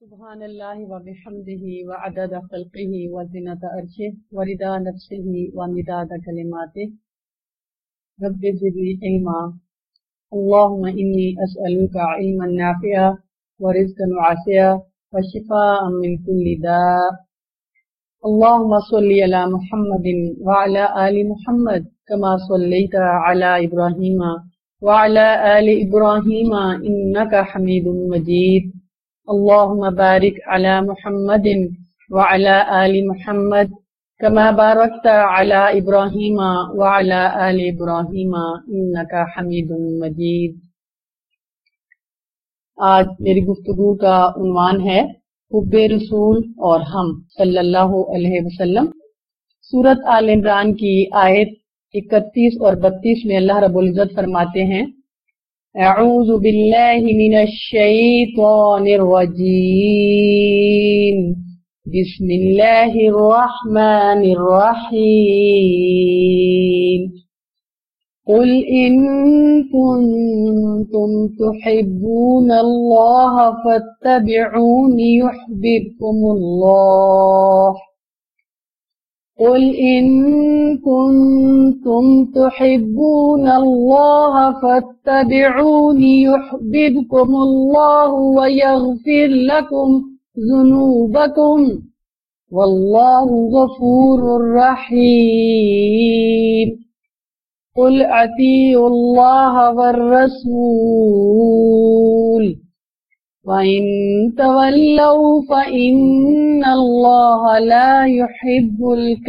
سبحان اللہ و بحمدہ وعدد خلقہ وزنۃ عرشہ ورضا نفسہ ومداد کلماتہ رب زدنی علما اللہم انی اسألک علما نافعا ورزقا واسعا وشفاء من کل داء اللہم صلی علی محمد وعلی آل محمد کما صلیت علی ابراہیم وعلی آل ابراہیم انک حمید مجید اللہم بارک علی محمد وعلی آل محمد کما بارکت علی ابراہیم وعلی آل ابراہیم انک حمید مجید۔ آج میری گفتگو کا عنوان ہے حب رسول اور ہم صلی اللہ علیہ وسلم۔ سورۃ آل عمران کی آیت 31 اور 32 میں اللہ رب العزت فرماتے ہیں اعوذ باللہ من الشیطان الرجیم بسم اللہ الرحمن الرحیم قل ان کنتم تحبون اللہ فاتبعونی یحببکم اللہ قل ان کنتم تحبون اللہ فاتبعونی یحببکم اللہ ویغفر لکم ذنوبکم واللہ غفور رحیم قل اطیعوا اللہ والرسول وَإِن تَوَلَّوْا فَإِنَّ اللَّهَ لَا يُحِبُّ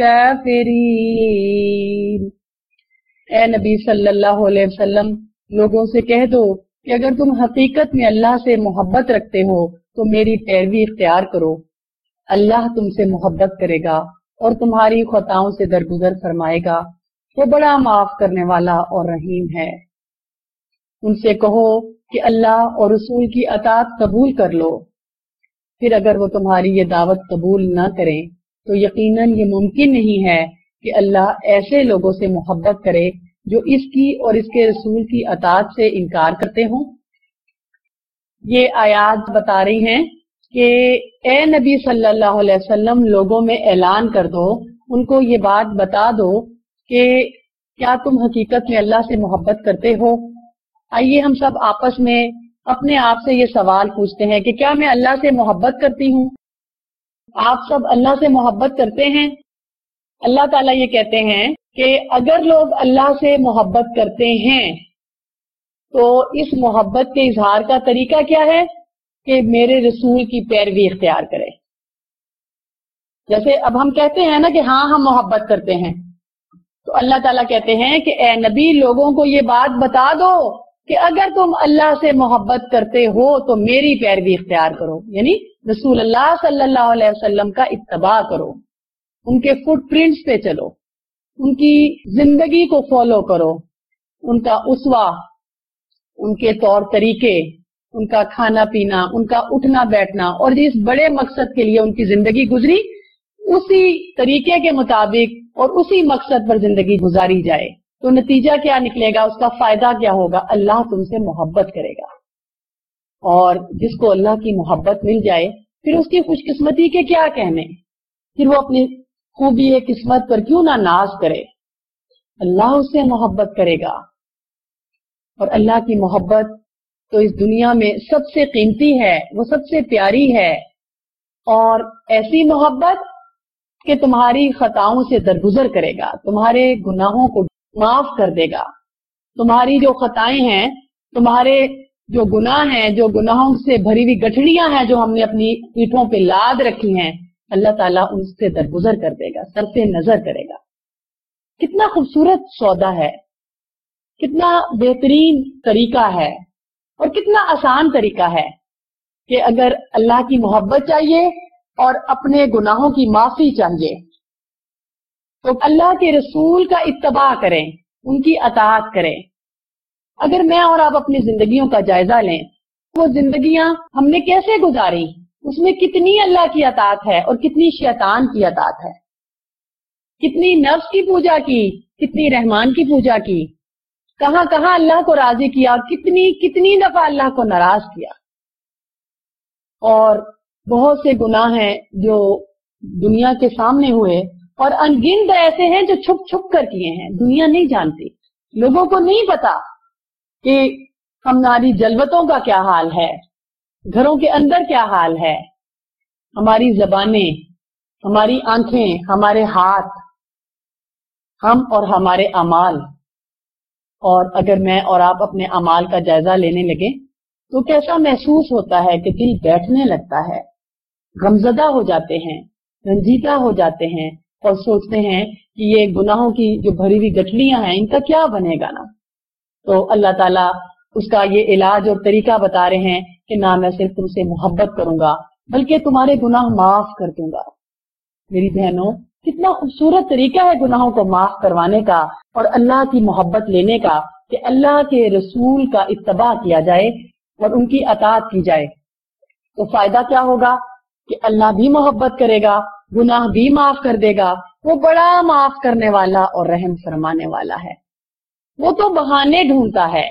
الْكَافِرِينَ۔ اے نبی صلی اللہ علیہ وسلم لوگوں سے کہہ دو کہ اگر تم حقیقت میں اللہ سے محبت رکھتے ہو تو میری پیروی اختیار کرو، اللہ تم سے محبت کرے گا اور تمہاری خطاؤں سے درگزر فرمائے گا، وہ بڑا معاف کرنے والا اور رحیم ہے۔ ان سے کہو کہ اللہ اور رسول کی اطاعت قبول کر لو، پھر اگر وہ تمہاری یہ دعوت قبول نہ کریں تو یقیناً یہ ممکن نہیں ہے کہ اللہ ایسے لوگوں سے محبت کرے جو اس کی اور اس کے رسول کی اطاعت سے انکار کرتے ہوں۔ یہ آیات بتا رہی ہیں کہ اے نبی صلی اللہ علیہ وسلم لوگوں میں اعلان کر دو، ان کو یہ بات بتا دو کہ کیا تم حقیقت میں اللہ سے محبت کرتے ہو؟ آئیے ہم سب آپس میں اپنے آپ سے یہ سوال پوچھتے ہیں کہ کیا میں اللہ سے محبت کرتی ہوں؟ آپ سب اللہ سے محبت کرتے ہیں؟ اللہ تعالیٰ یہ کہتے ہیں کہ اگر لوگ اللہ سے محبت کرتے ہیں تو اس محبت کے اظہار کا طریقہ کیا ہے کہ میرے رسول کی پیروی اختیار کرے۔ جیسے اب ہم کہتے ہیں نا کہ ہاں ہم محبت کرتے ہیں، تو اللہ تعالیٰ کہتے ہیں کہ اے نبی لوگوں کو یہ بات بتا دو کہ اگر تم اللہ سے محبت کرتے ہو تو میری پیروی اختیار کرو، یعنی رسول اللہ صلی اللہ علیہ وسلم کا اتباع کرو، ان کے فٹ پرنٹس پہ چلو، ان کی زندگی کو فالو کرو، ان کا اسوہ، ان کے طور طریقے، ان کا کھانا پینا، ان کا اٹھنا بیٹھنا اور جس بڑے مقصد کے لیے ان کی زندگی گزری اسی طریقے کے مطابق اور اسی مقصد پر زندگی گزاری جائے تو نتیجہ کیا نکلے گا، اس کا فائدہ کیا ہوگا؟ اللہ تم سے محبت کرے گا، اور جس کو اللہ کی محبت مل جائے پھر اس کی خوش قسمتی کے کیا کہنے، پھر وہ اپنی خوبی قسمت پر کیوں نہ ناز کرے، اللہ اس سے محبت کرے گا۔ اور اللہ کی محبت تو اس دنیا میں سب سے قیمتی ہے، وہ سب سے پیاری ہے، اور ایسی محبت کہ تمہاری خطاؤں سے درگزر کرے گا، تمہارے گناہوں کو معاف کر دے گا، تمہاری جو خطائیں ہیں، تمہارے جو گناہ ہیں، جو گناہوں سے بھری ہوئی گٹھڑیاں ہیں جو ہم نے اپنی پیٹھوں پہ لاد رکھی ہیں، اللہ تعالیٰ ان سے درگزر کر دے گا، صرف نظر کرے گا۔ کتنا خوبصورت سودا ہے، کتنا بہترین طریقہ ہے اور کتنا آسان طریقہ ہے کہ اگر اللہ کی محبت چاہیے اور اپنے گناہوں کی معافی چاہیے تو اللہ کے رسول کا اتباع کریں، ان کی اطاعت کریں۔ اگر میں اور آپ اپنی زندگیوں کا جائزہ لیں، وہ زندگیاں ہم نے کیسے گزاری، اس میں کتنی اللہ کی اطاعت ہے اور کتنی شیطان کی اطاعت ہے، کتنی نفس کی پوجا کی، کتنی رحمان کی پوجا کی، کہاں کہاں اللہ کو راضی کیا، کتنی دفعہ اللہ کو ناراض کیا۔ اور بہت سے گناہ ہیں جو دنیا کے سامنے ہوئے اور انگنت ایسے ہیں جو چھپ چھپ کر کیے ہیں، دنیا نہیں جانتی، لوگوں کو نہیں پتا کہ ہماری جلوتوں کا کیا حال ہے، گھروں کے اندر کیا حال ہے، ہماری زبانیں، ہماری آنکھیں، ہمارے ہاتھ، ہم اور ہمارے اعمال۔ اور اگر میں اور آپ اپنے اعمال کا جائزہ لینے لگے تو کیسا محسوس ہوتا ہے کہ دل بیٹھنے لگتا ہے، غمزدہ ہو جاتے ہیں، رنجیدہ ہو جاتے ہیں اور سوچتے ہیں کہ یہ گناہوں کی جو بھری ہوئی گٹھلیاں ہیں ان کا کیا بنے گا نا۔ تو اللہ تعالیٰ اس کا یہ علاج اور طریقہ بتا رہے ہیں کہ نہ میں صرف تم سے محبت کروں گا بلکہ تمہارے گناہ معاف کر دوں گا۔ میری بہنوں، کتنا خوبصورت طریقہ ہے گناہوں کو معاف کروانے کا اور اللہ کی محبت لینے کا، کہ اللہ کے رسول کا اتباع کیا جائے اور ان کی اطاعت کی جائے۔ تو فائدہ کیا ہوگا کہ اللہ بھی محبت کرے گا، گناہ بھی معاف کر دے گا۔ وہ بڑا معاف کرنے والا اور رحم فرمانے والا ہے۔ وہ تو بہانے ڈھونڈتا ہے،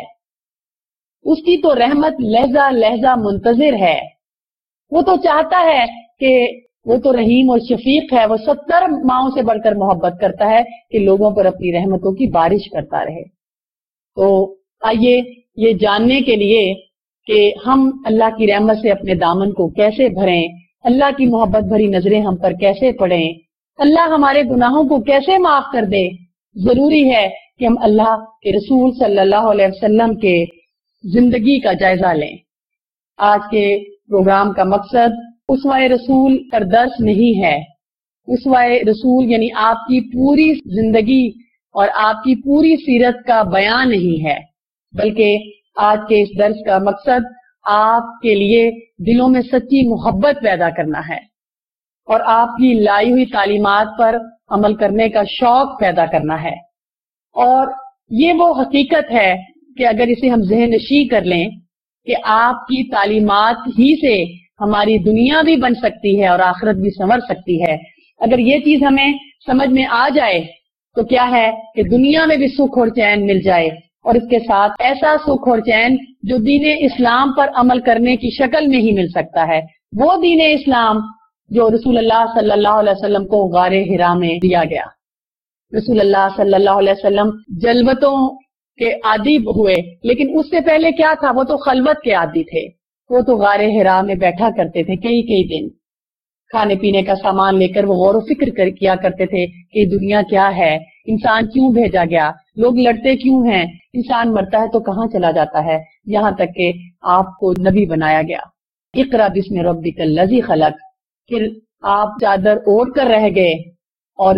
اس کی تو رحمت لہجہ لہجہ منتظر ہے۔ وہ تو چاہتا ہے کہ وہ تو رحیم اور شفیق ہے، وہ 70 ماؤں سے بڑھ کر محبت کرتا ہے کہ لوگوں پر اپنی رحمتوں کی بارش کرتا رہے۔ تو آئیے یہ جاننے کے لیے کہ ہم اللہ کی رحمت سے اپنے دامن کو کیسے بھریں، اللہ کی محبت بھری نظریں ہم پر کیسے پڑیں، اللہ ہمارے گناہوں کو کیسے معاف کر دے۔ ضروری ہے کہ ہم اللہ کے رسول صلی اللہ علیہ وسلم کے زندگی کا جائزہ لیں۔ آج کے پروگرام کا مقصد اسوہ رسول پر درس نہیں ہے۔ اسوہ رسول یعنی آپ کی پوری زندگی اور آپ کی پوری سیرت کا بیان نہیں ہے، بلکہ آج کے اس درس کا مقصد آپ کے لیے دلوں میں سچی محبت پیدا کرنا ہے اور آپ کی لائی ہوئی تعلیمات پر عمل کرنے کا شوق پیدا کرنا ہے۔ اور یہ وہ حقیقت ہے کہ اگر اسے ہم ذہن نشین کر لیں کہ آپ کی تعلیمات ہی سے ہماری دنیا بھی بن سکتی ہے اور آخرت بھی سنور سکتی ہے، اگر یہ چیز ہمیں سمجھ میں آ جائے تو کیا ہے کہ دنیا میں بھی سکھ اور چین مل جائے، اور اس کے ساتھ ایسا سکھ اور چین جو دین اسلام پر عمل کرنے کی شکل میں ہی مل سکتا ہے، وہ دین اسلام جو رسول اللہ صلی اللہ علیہ وسلم کو غار حرا میں دیا گیا۔ رسول اللہ صلی اللہ علیہ وسلم جلوتوں کے عادی ہوئے، لیکن اس سے پہلے کیا تھا؟ وہ تو خلوت کے عادی تھے۔ وہ تو غار حرا میں بیٹھا کرتے تھے کئی دن، کھانے پینے کا سامان لے کر وہ غور و فکر کیا کرتے تھے کہ دنیا کیا ہے، انسان کیوں بھیجا گیا، لوگ لڑتے کیوں ہیں، انسان مرتا ہے تو کہاں چلا جاتا ہے، یہاں تک کہ آپ کو نبی بنایا گیا۔ اقرا بسم ربک الذی خلق، پھر آپ چادر اوڑھ کر رہ گئے اور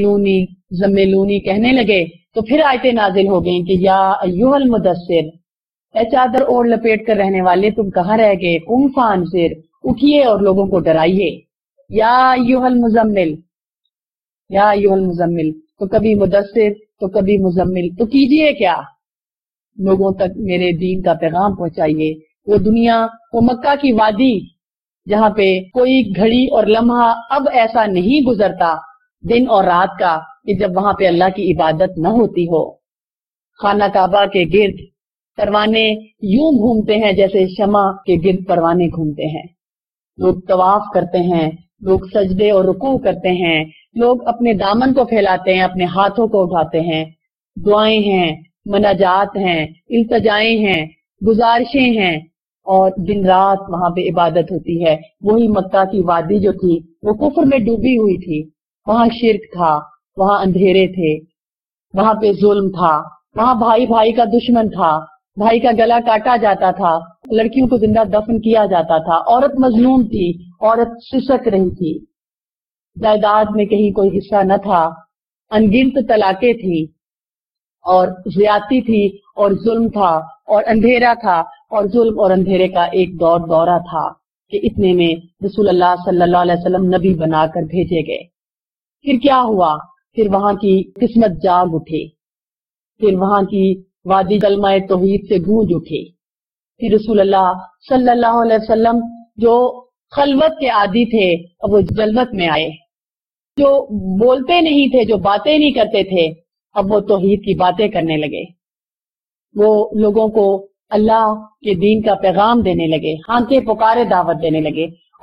زملونی کہنے لگے تو پھر آیتیں نازل ہو گئیں کہ یا ایھا المدثر، اے چادر اوڑھ لپیٹ کر رہنے والے تم کہاں رہ گئے، قم فانذر، اٹھیے اور لوگوں کو ڈرائیے، یا ایھا المزمل، یا ایھا المزمل، تو کبھی مدثر تو کبھی مزمل، تو کیجئے کیا، لوگوں تک میرے دین کا پیغام پہنچائیے۔ وہ دنیا، وہ مکہ کی وادی جہاں پہ کوئی گھڑی اور لمحہ اب ایسا نہیں گزرتا دن اور رات کا کہ جب وہاں پہ اللہ کی عبادت نہ ہوتی ہو۔ خانہ کعبہ کے گرد پروانے یوں گھومتے ہیں جیسے شمع کے گرد پروانے گھومتے ہیں، لوگ طواف کرتے ہیں، لوگ سجدے اور رکوع کرتے ہیں، لوگ اپنے دامن کو پھیلاتے ہیں، اپنے ہاتھوں کو اٹھاتے ہیں، دعائیں ہیں، مناجات ہیں، التجائیں ہیں، گزارشیں ہیں، اور دن رات وہاں پہ عبادت ہوتی ہے۔ وہی مکہ کی وادی جو تھی وہ کفر میں ڈوبی ہوئی تھی، وہاں شرک تھا، وہاں اندھیرے تھے، وہاں پہ ظلم تھا، وہاں بھائی بھائی کا دشمن تھا، بھائی کا گلا کاٹا جاتا تھا، لڑکیوں کو زندہ دفن کیا جاتا تھا، عورت مظلوم تھی، عورت سسک رہی تھی، جائیداد میں کہیں کوئی حصہ نہ تھا، انگنت طلاقیں تھی اور زیادتی تھی اور ظلم تھا اور اندھیرا تھا، اور ظلم اور اندھیرے کا ایک دورہ تھا کہ اتنے میں رسول اللہ صلی اللہ علیہ وسلم نبی بنا کر بھیجے گئے۔ پھر کیا ہوا؟ پھر وہاں کی قسمت جاگ اٹھی، پھر وہاں کی وادی کلمہ توحید سے گونج اٹھی، پھر رسول اللہ صلی اللہ علیہ وسلم جو خلوت کے عادی تھے اب وہ جلوت میں آئے، جو بولتے نہیں تھے، جو باتیں نہیں کرتے تھے، اب وہ توحید کی باتیں کرنے لگے، وہ لوگوں کو اللہ کے دین کا پیغام دینے لگے، ہانکے پکارے دعوت دینے لگے،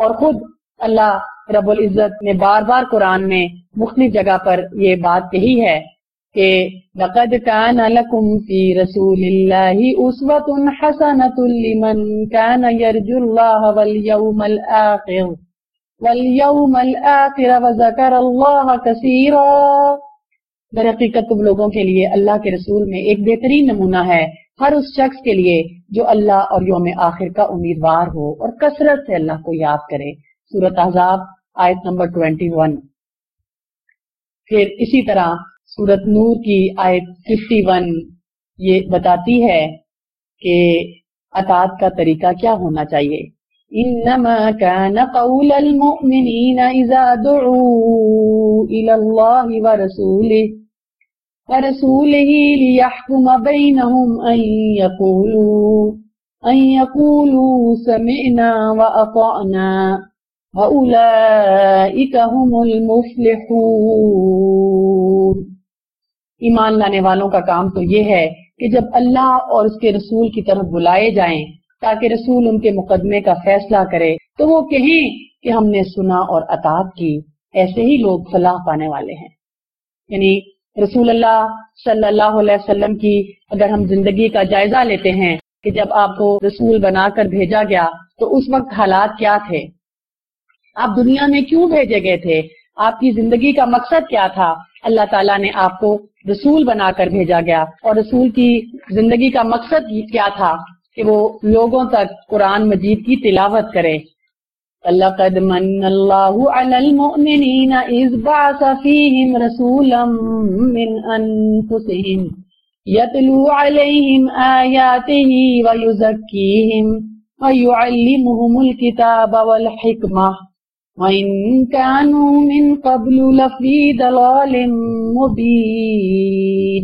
اور خود اللہ رب العزت نے بار بار قرآن میں مختلف جگہ پر یہ بات کہی ہے کہ لَقَدْ كَانَ لَكُمْ فِي رَسُولِ اللَّهِ أُسْوَةٌ حَسَنَةٌ لِمَنْ كَانَ يَرْجُو اللَّهَ وَالْيَوْمَ الْآخِرَ وَذَكَرَ اللَّهَ كَثِيرًا۔ در حقیقت تم لوگوں کے لیے اللہ کے رسول میں ایک بہترین نمونہ ہے ہر اس شخص کے لیے جو اللہ اور یوم آخر کا امیدوار ہو اور کثرت سے اللہ کو یاد کرے۔ سورۃ احزاب آیت نمبر 21۔ پھر اسی طرح سورۃ نور کی آیت 51 یہ بتاتی ہے کہ اطاعت کا طریقہ کیا ہونا چاہیے۔ انما كان قول المؤمنين اذا دعوا الى الله ورسوله ليحكم بينهم ان يقولوا سمعنا واطعنا واولئك هم المفلحون۔ ایمان لانے والوں کا کام تو یہ ہے کہ جب اللہ اور اس کے رسول کی طرف بلائے جائیں تاکہ رسول ان کے مقدمے کا فیصلہ کرے تو وہ کہیں کہ ہم نے سنا اور اطاعت کی، ایسے ہی لوگ فلاح پانے والے ہیں۔ یعنی رسول اللہ صلی اللہ علیہ وسلم کی اگر ہم زندگی کا جائزہ لیتے ہیں کہ جب آپ کو رسول بنا کر بھیجا گیا تو اس وقت حالات کیا تھے، آپ دنیا میں کیوں بھیجے گئے تھے، آپ کی زندگی کا مقصد کیا تھا۔ اللہ تعالیٰ نے آپ کو رسول بنا کر بھیجا گیا اور رسول کی زندگی کا مقصد کیا تھا کہ وہ لوگوں تک قرآن مجید کی تلاوت کرے۔ لَقَدْ مَنَّ اللَّهُ عَلَى الْمُؤْمِنِينَ إِذْ بَعَثَ فِيهِمْ رَسُولًا مِّنْ أَنفُسِهِمْ يَتْلُو عَلَيْهِمْ آيَاتِهِ وَيُزَكِّيهِمْ وَيُعَلِّمُهُمُ الْكِتَابَ وَالْحِكْمَةَ وَإِن كَانُوا مِن قَبْلُ لَفِي ضَلَالٍ مُبِينٍ۔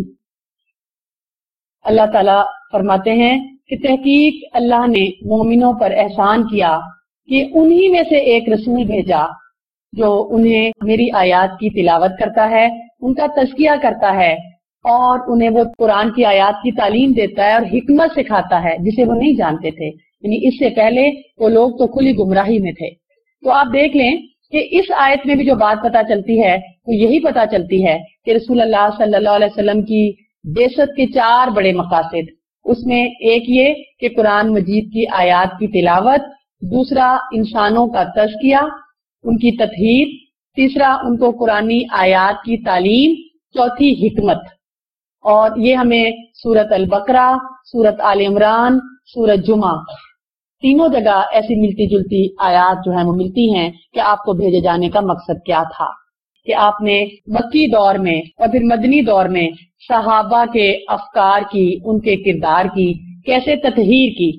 اللہ تعالیٰ فرماتے ہیں کہ تحقیق اللہ نے مومنوں پر احسان کیا کہ انہی میں سے ایک رسول بھیجا جو انہیں میری آیات کی تلاوت کرتا ہے، ان کا تزکیہ کرتا ہے اور انہیں وہ قرآن کی آیات کی تعلیم دیتا ہے اور حکمت سکھاتا ہے جسے وہ نہیں جانتے تھے۔ یعنی اس سے پہلے وہ لوگ تو کھلی گمراہی میں تھے۔ تو آپ دیکھ لیں کہ اس آیت میں بھی جو بات پتہ چلتی ہے وہ یہی پتہ چلتی ہے کہ رسول اللہ صلی اللہ علیہ وسلم کی بعثت کے 4 بڑے مقاصد، اس میں ایک یہ کہ قرآن مجید کی آیات کی تلاوت، دوسرا انسانوں کا تزکیہ، ان کی تطہیر، تیسرا ان کو قرآنی آیات کی تعلیم، چوتھی حکمت۔ اور یہ ہمیں سورۃ البقرہ، سورۃ آل عمران، سورۃ جمعہ تینوں جگہ ایسی ملتی جلتی آیات جو ہیں وہ ملتی ہیں کہ آپ کو بھیجے جانے کا مقصد کیا تھا، کہ آپ نے مکی دور میں اور پھر مدنی دور میں صحابہ کے افکار کی، ان کے کردار کی کیسے تطہیر کی۔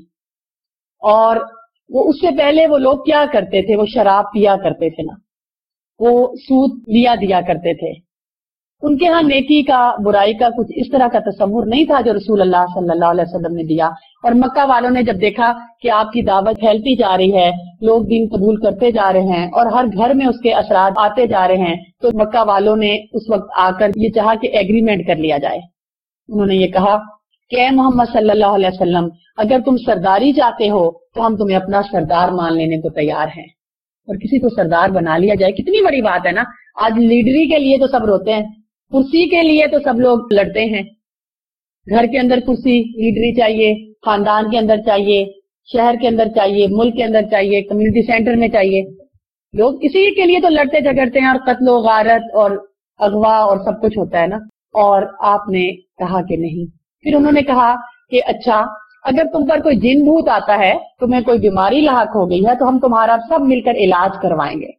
اور وہ اس سے پہلے وہ لوگ کیا کرتے تھے، وہ شراب پیا کرتے تھے نا، وہ سود دیا کرتے تھے۔ ان کے ہاں نیکی کا، برائی کا کچھ اس طرح کا تصور نہیں تھا جو رسول اللہ صلی اللہ علیہ وسلم نے دیا۔ اور مکہ والوں نے جب دیکھا کہ آپ کی دعوت پھیلتی جا رہی ہے، لوگ دین قبول کرتے جا رہے ہیں اور ہر گھر میں اس کے اثرات آتے جا رہے ہیں، تو مکہ والوں نے اس وقت آ کر یہ چاہا کہ ایگریمنٹ کر لیا جائے۔ انہوں نے یہ کہا کہ اے محمد صلی اللہ علیہ وسلم، اگر تم سرداری چاہتے ہو تو ہم تمہیں اپنا سردار مان لینے کو تیار ہیں۔ اور کسی کو سردار بنا لیا جائے، کتنی بڑی بات ہے نا۔ آج لیڈری کے لیے تو سب روتے ہیں، کرسی کے لیے تو سب لوگ لڑتے ہیں۔ گھر کے اندر کرسی، لیڈری چاہیے، خاندان کے اندر چاہیے، شہر کے اندر چاہیے، ملک کے اندر چاہیے، کمیونٹی سینٹر میں چاہیے۔ لوگ اسی کے لیے تو لڑتے جھگڑتے ہیں اور قتل و غارت اور اغوا اور سب کچھ ہوتا ہے نا۔ اور آپ نے کہا کہ نہیں۔ پھر انہوں نے کہا کہ اچھا، اگر تم پر کوئی جن بھوت آتا ہے، تمہیں کوئی بیماری لاحق ہو گئی ہے تو ہم تمہارا سب مل کر علاج کروائیں گے۔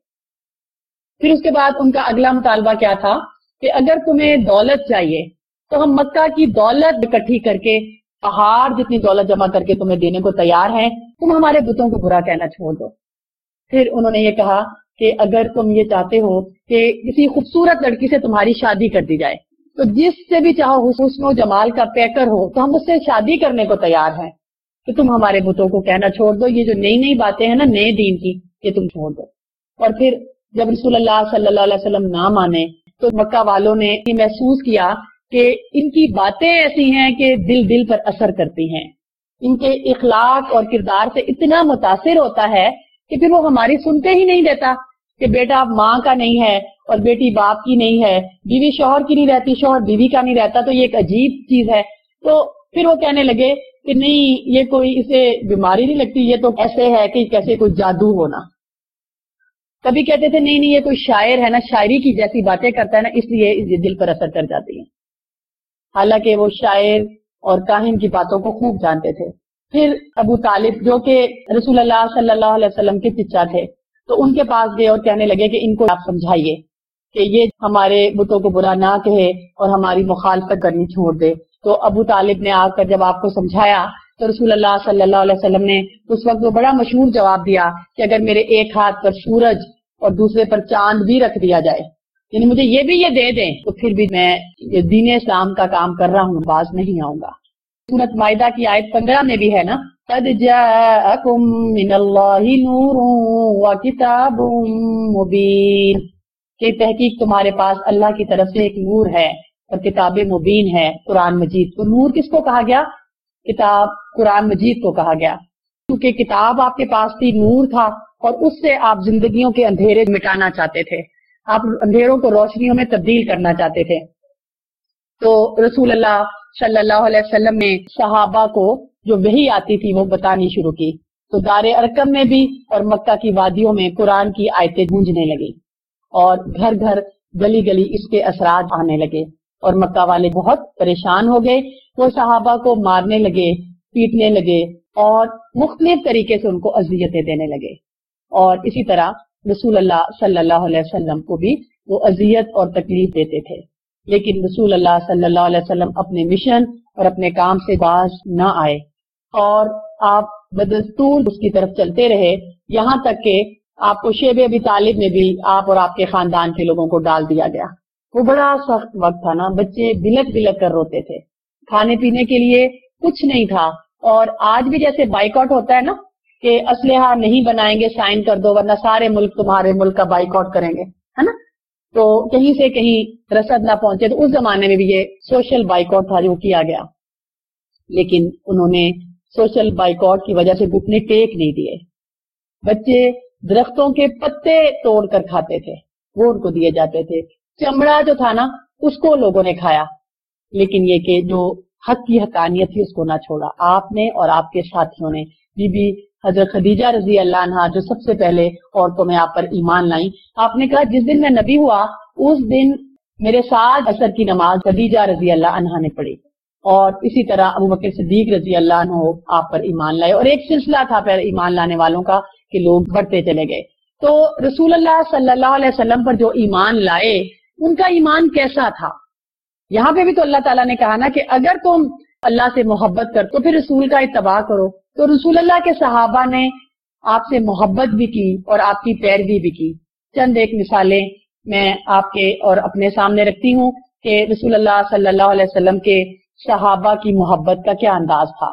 پھر اس کے بعد ان کا اگلا مطالبہ کیا تھا کہ اگر تمہیں دولت چاہیے تو ہم مکہ کی دولت اکٹھی کر کے، پہاڑ جتنی دولت جمع کر کے تمہیں دینے کو تیار ہیں، تم ہمارے بتوں کو برا کہنا چھوڑ دو۔ پھر انہوں نے یہ کہا کہ اگر تم یہ چاہتے ہو کہ کسی خوبصورت لڑکی سے تمہاری شادی کر دی جائے تو جس سے بھی چاہو حسن و جمال کا پیکر ہو تو ہم اس سے شادی کرنے کو تیار ہیں، کہ تم ہمارے بتوں کو کہنا چھوڑ دو، یہ جو نئی نئی باتیں ہیں نا نئے دین کی، یہ تم چھوڑ دو۔ اور پھر جب رسول اللہ صلی اللہ علیہ وسلم نہ مانے تو مکہ والوں نے یہ محسوس کیا کہ ان کی باتیں ایسی ہیں کہ دل پر اثر کرتی ہیں، ان کے اخلاق اور کردار سے اتنا متاثر ہوتا ہے کہ پھر وہ ہماری سنتے ہی نہیں دیتا کہ بیٹا ماں کا نہیں ہے اور بیٹی باپ کی نہیں ہے، بیوی شوہر کی نہیں رہتی، شوہر بیوی کا نہیں رہتا، تو یہ ایک عجیب چیز ہے۔ تو پھر وہ کہنے لگے کہ نہیں، یہ کوئی اسے بیماری نہیں لگتی، یہ تو ایسے ہے کہ کیسے کوئی جادو ہونا۔ کبھی کہتے تھے نہیں یہ کوئی شاعر ہے نا، شاعری کی جیسی باتیں کرتا ہے نا، اس لیے یہ دل پر اثر کر جاتی ہیں۔ حالانکہ وہ شاعر اور کاہن کی باتوں کو خوب جانتے تھے۔ پھر ابو طالب جو کہ رسول اللہ صلی اللہ علیہ وسلم کے چچا تھے، تو ان کے پاس گئے اور کہنے لگے کہ ان کو آپ سمجھائیے کہ یہ ہمارے بتوں کو برا نہ کہے اور ہماری مخالفت کرنی چھوڑ دے۔ تو ابو طالب نے آ کر جب آپ کو سمجھایا تو رسول اللہ صلی اللہ علیہ وسلم نے اس وقت وہ بڑا مشہور جواب دیا کہ اگر میرے ایک ہاتھ پر سورج اور دوسرے پر چاند بھی رکھ دیا جائے، یعنی مجھے یہ بھی یہ دے دیں، تو پھر بھی میں یہ دین اسلام کا کام کر رہا ہوں، باز نہیں آؤں گا۔ سورۃ مائدہ کی آیت 15 میں بھی ہے نا، قَدْ جَاءَكُم مِّنَ اللَّهِ نُورٌ وَكِتَابٌ مُبِينٌ، کہ تحقیق تمہارے پاس اللہ کی طرف سے ایک نور ہے اور کتاب مبین ہے، قرآن مجید۔ تو نور کس کو کہا گیا؟ کتاب قرآن مجید کو کہا گیا، کیونکہ کتاب آپ کے پاس تھی، نور تھا، اور اس سے آپ زندگیوں کے اندھیرے مٹانا چاہتے تھے، آپ اندھیروں کو روشنیوں میں تبدیل کرنا چاہتے تھے۔ تو رسول اللہ صلی اللہ علیہ وسلم نے صحابہ کو جو وحی آتی تھی وہ بتانی شروع کی، تو دار ارقم میں بھی اور مکہ کی وادیوں میں قرآن کی آیتیں گونجنے لگی اور گھر گھر گلی گلی اس کے اثرات آنے لگے، اور مکہ والے بہت پریشان ہو گئے۔ وہ صحابہ کو مارنے لگے، پیٹنے لگے اور مختلف طریقے سے ان کو اذیتیں دینے لگے، اور اسی طرح رسول اللہ صلی اللہ علیہ وسلم کو بھی وہ اذیت اور تکلیف دیتے تھے۔ لیکن رسول اللہ صلی اللہ علیہ وسلم اپنے مشن اور اپنے کام سے باز نہ آئے، اور آپ بدستور اس کی طرف چلتے رہے، یہاں تک کہ آپ کو شیب ابی طالب میں بھی آپ اور آپ کے خاندان کے لوگوں کو ڈال دیا گیا۔ وہ بڑا سخت وقت تھا نا، بچے بلک بلک کر روتے تھے، کھانے پینے کے لیے کچھ نہیں تھا، اور آج بھی جیسے بائیکاٹ ہوتا ہے نا کہ اسلحہ نہیں بنائیں گے، سائن کر دو ورنہ سارے ملک تمہارے ملک کا بائیکاٹ کریں گے، ہے نا، تو کہیں سے کہیں رسد نہ پہنچے۔ تو اس زمانے میں بھی یہ سوشل بائیکاٹ تھا جو کیا گیا، لیکن انہوں نے سوشل بائیکاٹ کی وجہ سے گھٹنے ٹیک نہیں دیے۔ بچے درختوں کے پتے توڑ کر کھاتے تھے، وہ ان کو دیے جاتے تھے، چمڑا جو تھا نا اس کو لوگوں نے کھایا، لیکن یہ کہ جو حق کی حقانیت تھی اس کو نہ چھوڑا آپ نے اور آپ کے ساتھیوں نے۔ بی بی حضرت خدیجہ رضی اللہ عنہا جو سب سے پہلے عورتوں میں آپ پر ایمان لائیں، آپ نے کہا جس دن میں نبی ہوا اس دن میرے ساتھ عصر کی نماز خدیجہ رضی اللہ عنہا نے پڑھی، اور اسی طرح ابو بکر صدیق رضی اللہ عنہ آپ پر ایمان لائے، اور ایک سلسلہ تھا پھر ایمان لانے والوں کا کہ لوگ بڑھتے چلے گئے۔ تو رسول اللہ صلی اللہ علیہ وسلم پر جو ایمان لائے ان کا ایمان کیسا تھا؟ یہاں پہ بھی تو اللہ تعالیٰ نے کہا نا کہ اگر تم اللہ سے محبت کر تو پھر رسول کا اتباع کرو۔ تو رسول اللہ کے صحابہ نے آپ سے محبت بھی کی اور آپ کی پیروی بھی کی۔ چند ایک مثالیں میں آپ کے اور اپنے سامنے رکھتی ہوں کہ رسول اللہ صلی اللہ علیہ وسلم کے صحابہ کی محبت کا کیا انداز تھا۔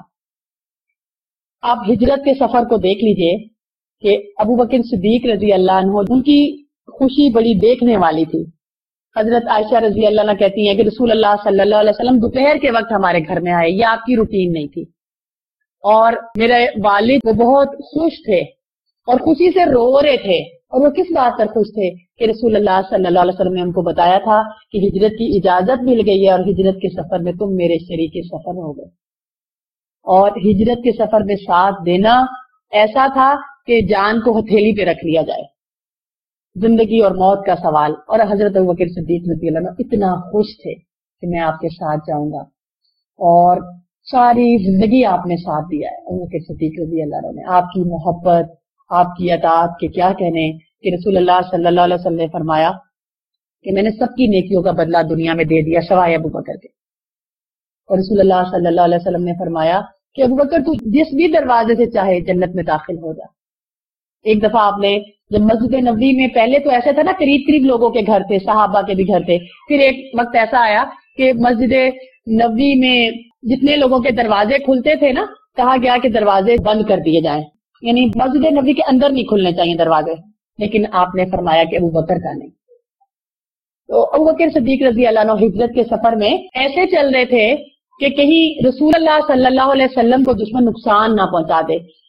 آپ ہجرت کے سفر کو دیکھ لیجئے کہ ابو بکر صدیق رضی اللہ عنہ ان کی خوشی بڑی دیکھنے والی تھی۔ حضرت عائشہ رضی اللہ عنہ کہتی ہیں کہ رسول اللہ صلی اللہ علیہ وسلم دوپہر کے وقت ہمارے گھر میں آئے، یہ آپ کی روٹین نہیں تھی، اور میرے والد وہ بہت خوش تھے اور خوشی سے رو رہے تھے، اور وہ کس بات پر خوش تھے کہ رسول اللہ صلی اللہ علیہ وسلم نے ان کو بتایا تھا کہ ہجرت کی اجازت مل گئی ہے اور ہجرت کے سفر میں تم میرے شریک سفر ہو گئے۔ اور ہجرت کے سفر میں ساتھ دینا ایسا تھا کہ جان کو ہتھیلی پہ رکھ لیا جائے، زندگی اور موت کا سوال۔ اور حضرت ابوبکر صدیق رضی اللہ عنہ اتنا خوش تھے کہ میں آپ کے ساتھ جاؤں گا، اور ساری زندگی آپ نے ساتھ دیا ہے۔ ابوبکر صدیق رضی اللہ عنہ نے آپ کی محبت، آپ کی اطاعت کے کیا کہنے کہ رسول اللہ صلی اللہ علیہ وسلم نے فرمایا کہ میں نے سب کی نیکیوں کا بدلہ دنیا میں دے دیا سوائے ابوبکر کے، اور رسول اللہ صلی اللہ علیہ وسلم نے فرمایا کہ ابوبکر تو جس بھی دروازے سے چاہے جنت میں داخل ہو جا۔ ایک دفعہ آپ نے جب مسجد نبوی میں، پہلے تو ایسا تھا نا قریب قریب لوگوں کے گھر تھے، صحابہ کے بھی گھر تھے، پھر ایک وقت ایسا آیا کہ مسجد نبوی میں جتنے لوگوں کے دروازے کھلتے تھے نا، کہا گیا کہ دروازے بند کر دیے جائیں، یعنی مسجد نبوی کے اندر نہیں کھلنے چاہیے دروازے، لیکن آپ نے فرمایا کہ ابوبکر کا نہیں۔ تو ابوبکر صدیق رضی اللہ عنہ ہجرت کے سفر میں ایسے چل رہے تھے کہ کہیں رسول اللہ صلی اللہ علیہ وسلم کو دشمن نقصان نہ پہنچا دے،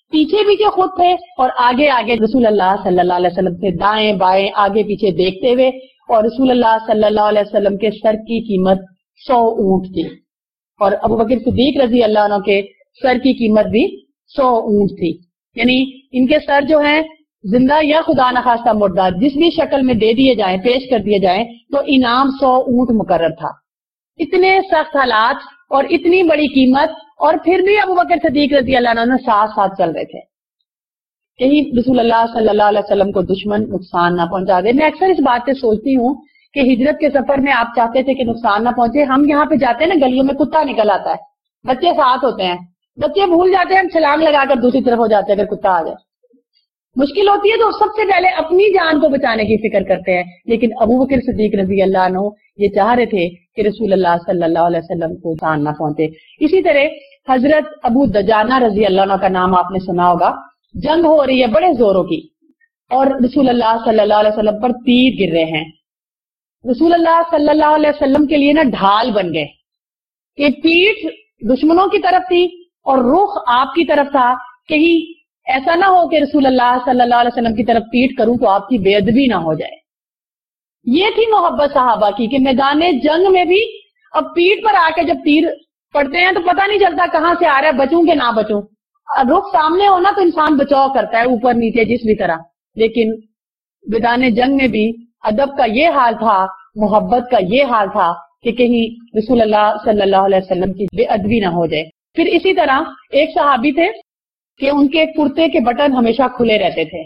पीछे पीछे खुद थे और आगे आगे रसूल अल्लाह सल्लल्लाहु अलैहि वसल्लम थे, दाएं बाएं आगे पीछे देखते हुए। और रसूल अल्लाह सल्लल्लाहु अलैहि वसल्लम के सर की कीमत 100 ऊंट थी और अबू बकर सिद्दीक रजी अल्लाह अन्हु के सर की कीमत भी 100 ऊंट थी। यानी इनके सर जो हैं जिंदा या खुदा न खास्ता मुर्दा जिस भी शक्ल में दे दिए जाएं, पेश कर दिए जाएं, तो इनाम 100 ऊंट मुकर्रर था। इतने सख्त हालात और इतनी बड़ी कीमत, और फिर भी अबू बकर सिद्दीक रजी अल्लाह अन्हु साथ साथ चल रहे थे, कहीं रसूल अल्लाह सल्लल्लाहु अलैहि वसल्लम को दुश्मन नुकसान ना पहुंचा दे। मैं अक्सर इस बात से सोचती हूँ कि हिजरत के सफर में आप चाहते थे कि नुकसान ना पहुंचे। हम यहाँ पे जाते हैं ना, गलियों में कुत्ता निकल आता है, बच्चे साथ होते हैं, बच्चे भूल जाते हैं, हम छलांग लगाकर दूसरी तरफ हो जाते हैं अगर कुत्ता आ जाए। मुश्किल होती है तो सबसे पहले अपनी जान को बचाने की फिक्र करते हैं। लेकिन अबू बकर सिद्दीक रजी अल्लाह अन्हु ये चाह रहे थे कि रसूल अल्लाह सल्लल्लाहु अलैहि वसल्लम को नुकसान ना पहुंचे। इसी तरह हजरत अबू दजाना रजी अल्लाह अन्हु का नाम आपने सुना होगा। जंग हो रही है बड़े जोरों की और रसूल अल्लाह सल्लल्लाहु अलैहि वसल्लम पर तीर गिर रहे हैं। रसूल अल्लाह सल्लल्लाहु अलैहि वसल्लम के लिए ना ढाल बन गए कि पीठ दुश्मनों की तरफ थी और रुख आपकी तरफ था। कहीं ऐसा ना हो कि रसूल अल्लाह सल्लल्लाहु अलैहि वसल्लम की तरफ पीठ करूं तो आपकी बेअदबी ना हो जाए। ये थी मोहब्बत सहाबा की कि मैदान जंग में भी अब पीठ पर आके जब तीर पड़ते हैं तो पता नहीं चलता कहां से आ रहा है, बचूं कि ना बचूं। रुख सामने होना तो इंसान बचाव करता है ऊपर नीचे जिस भी तरह, लेकिन मैदान जंग में भी अदब का ये हाल था, मोहब्बत का ये हाल था कि कहीं रसूल अल्लाह सल्लल्लाहु अलैहि वसल्लम की बेअदबी ना हो जाए। फिर इसी तरह एक सहाबी थे कि उनके कुर्ते के बटन हमेशा खुले रहते थे।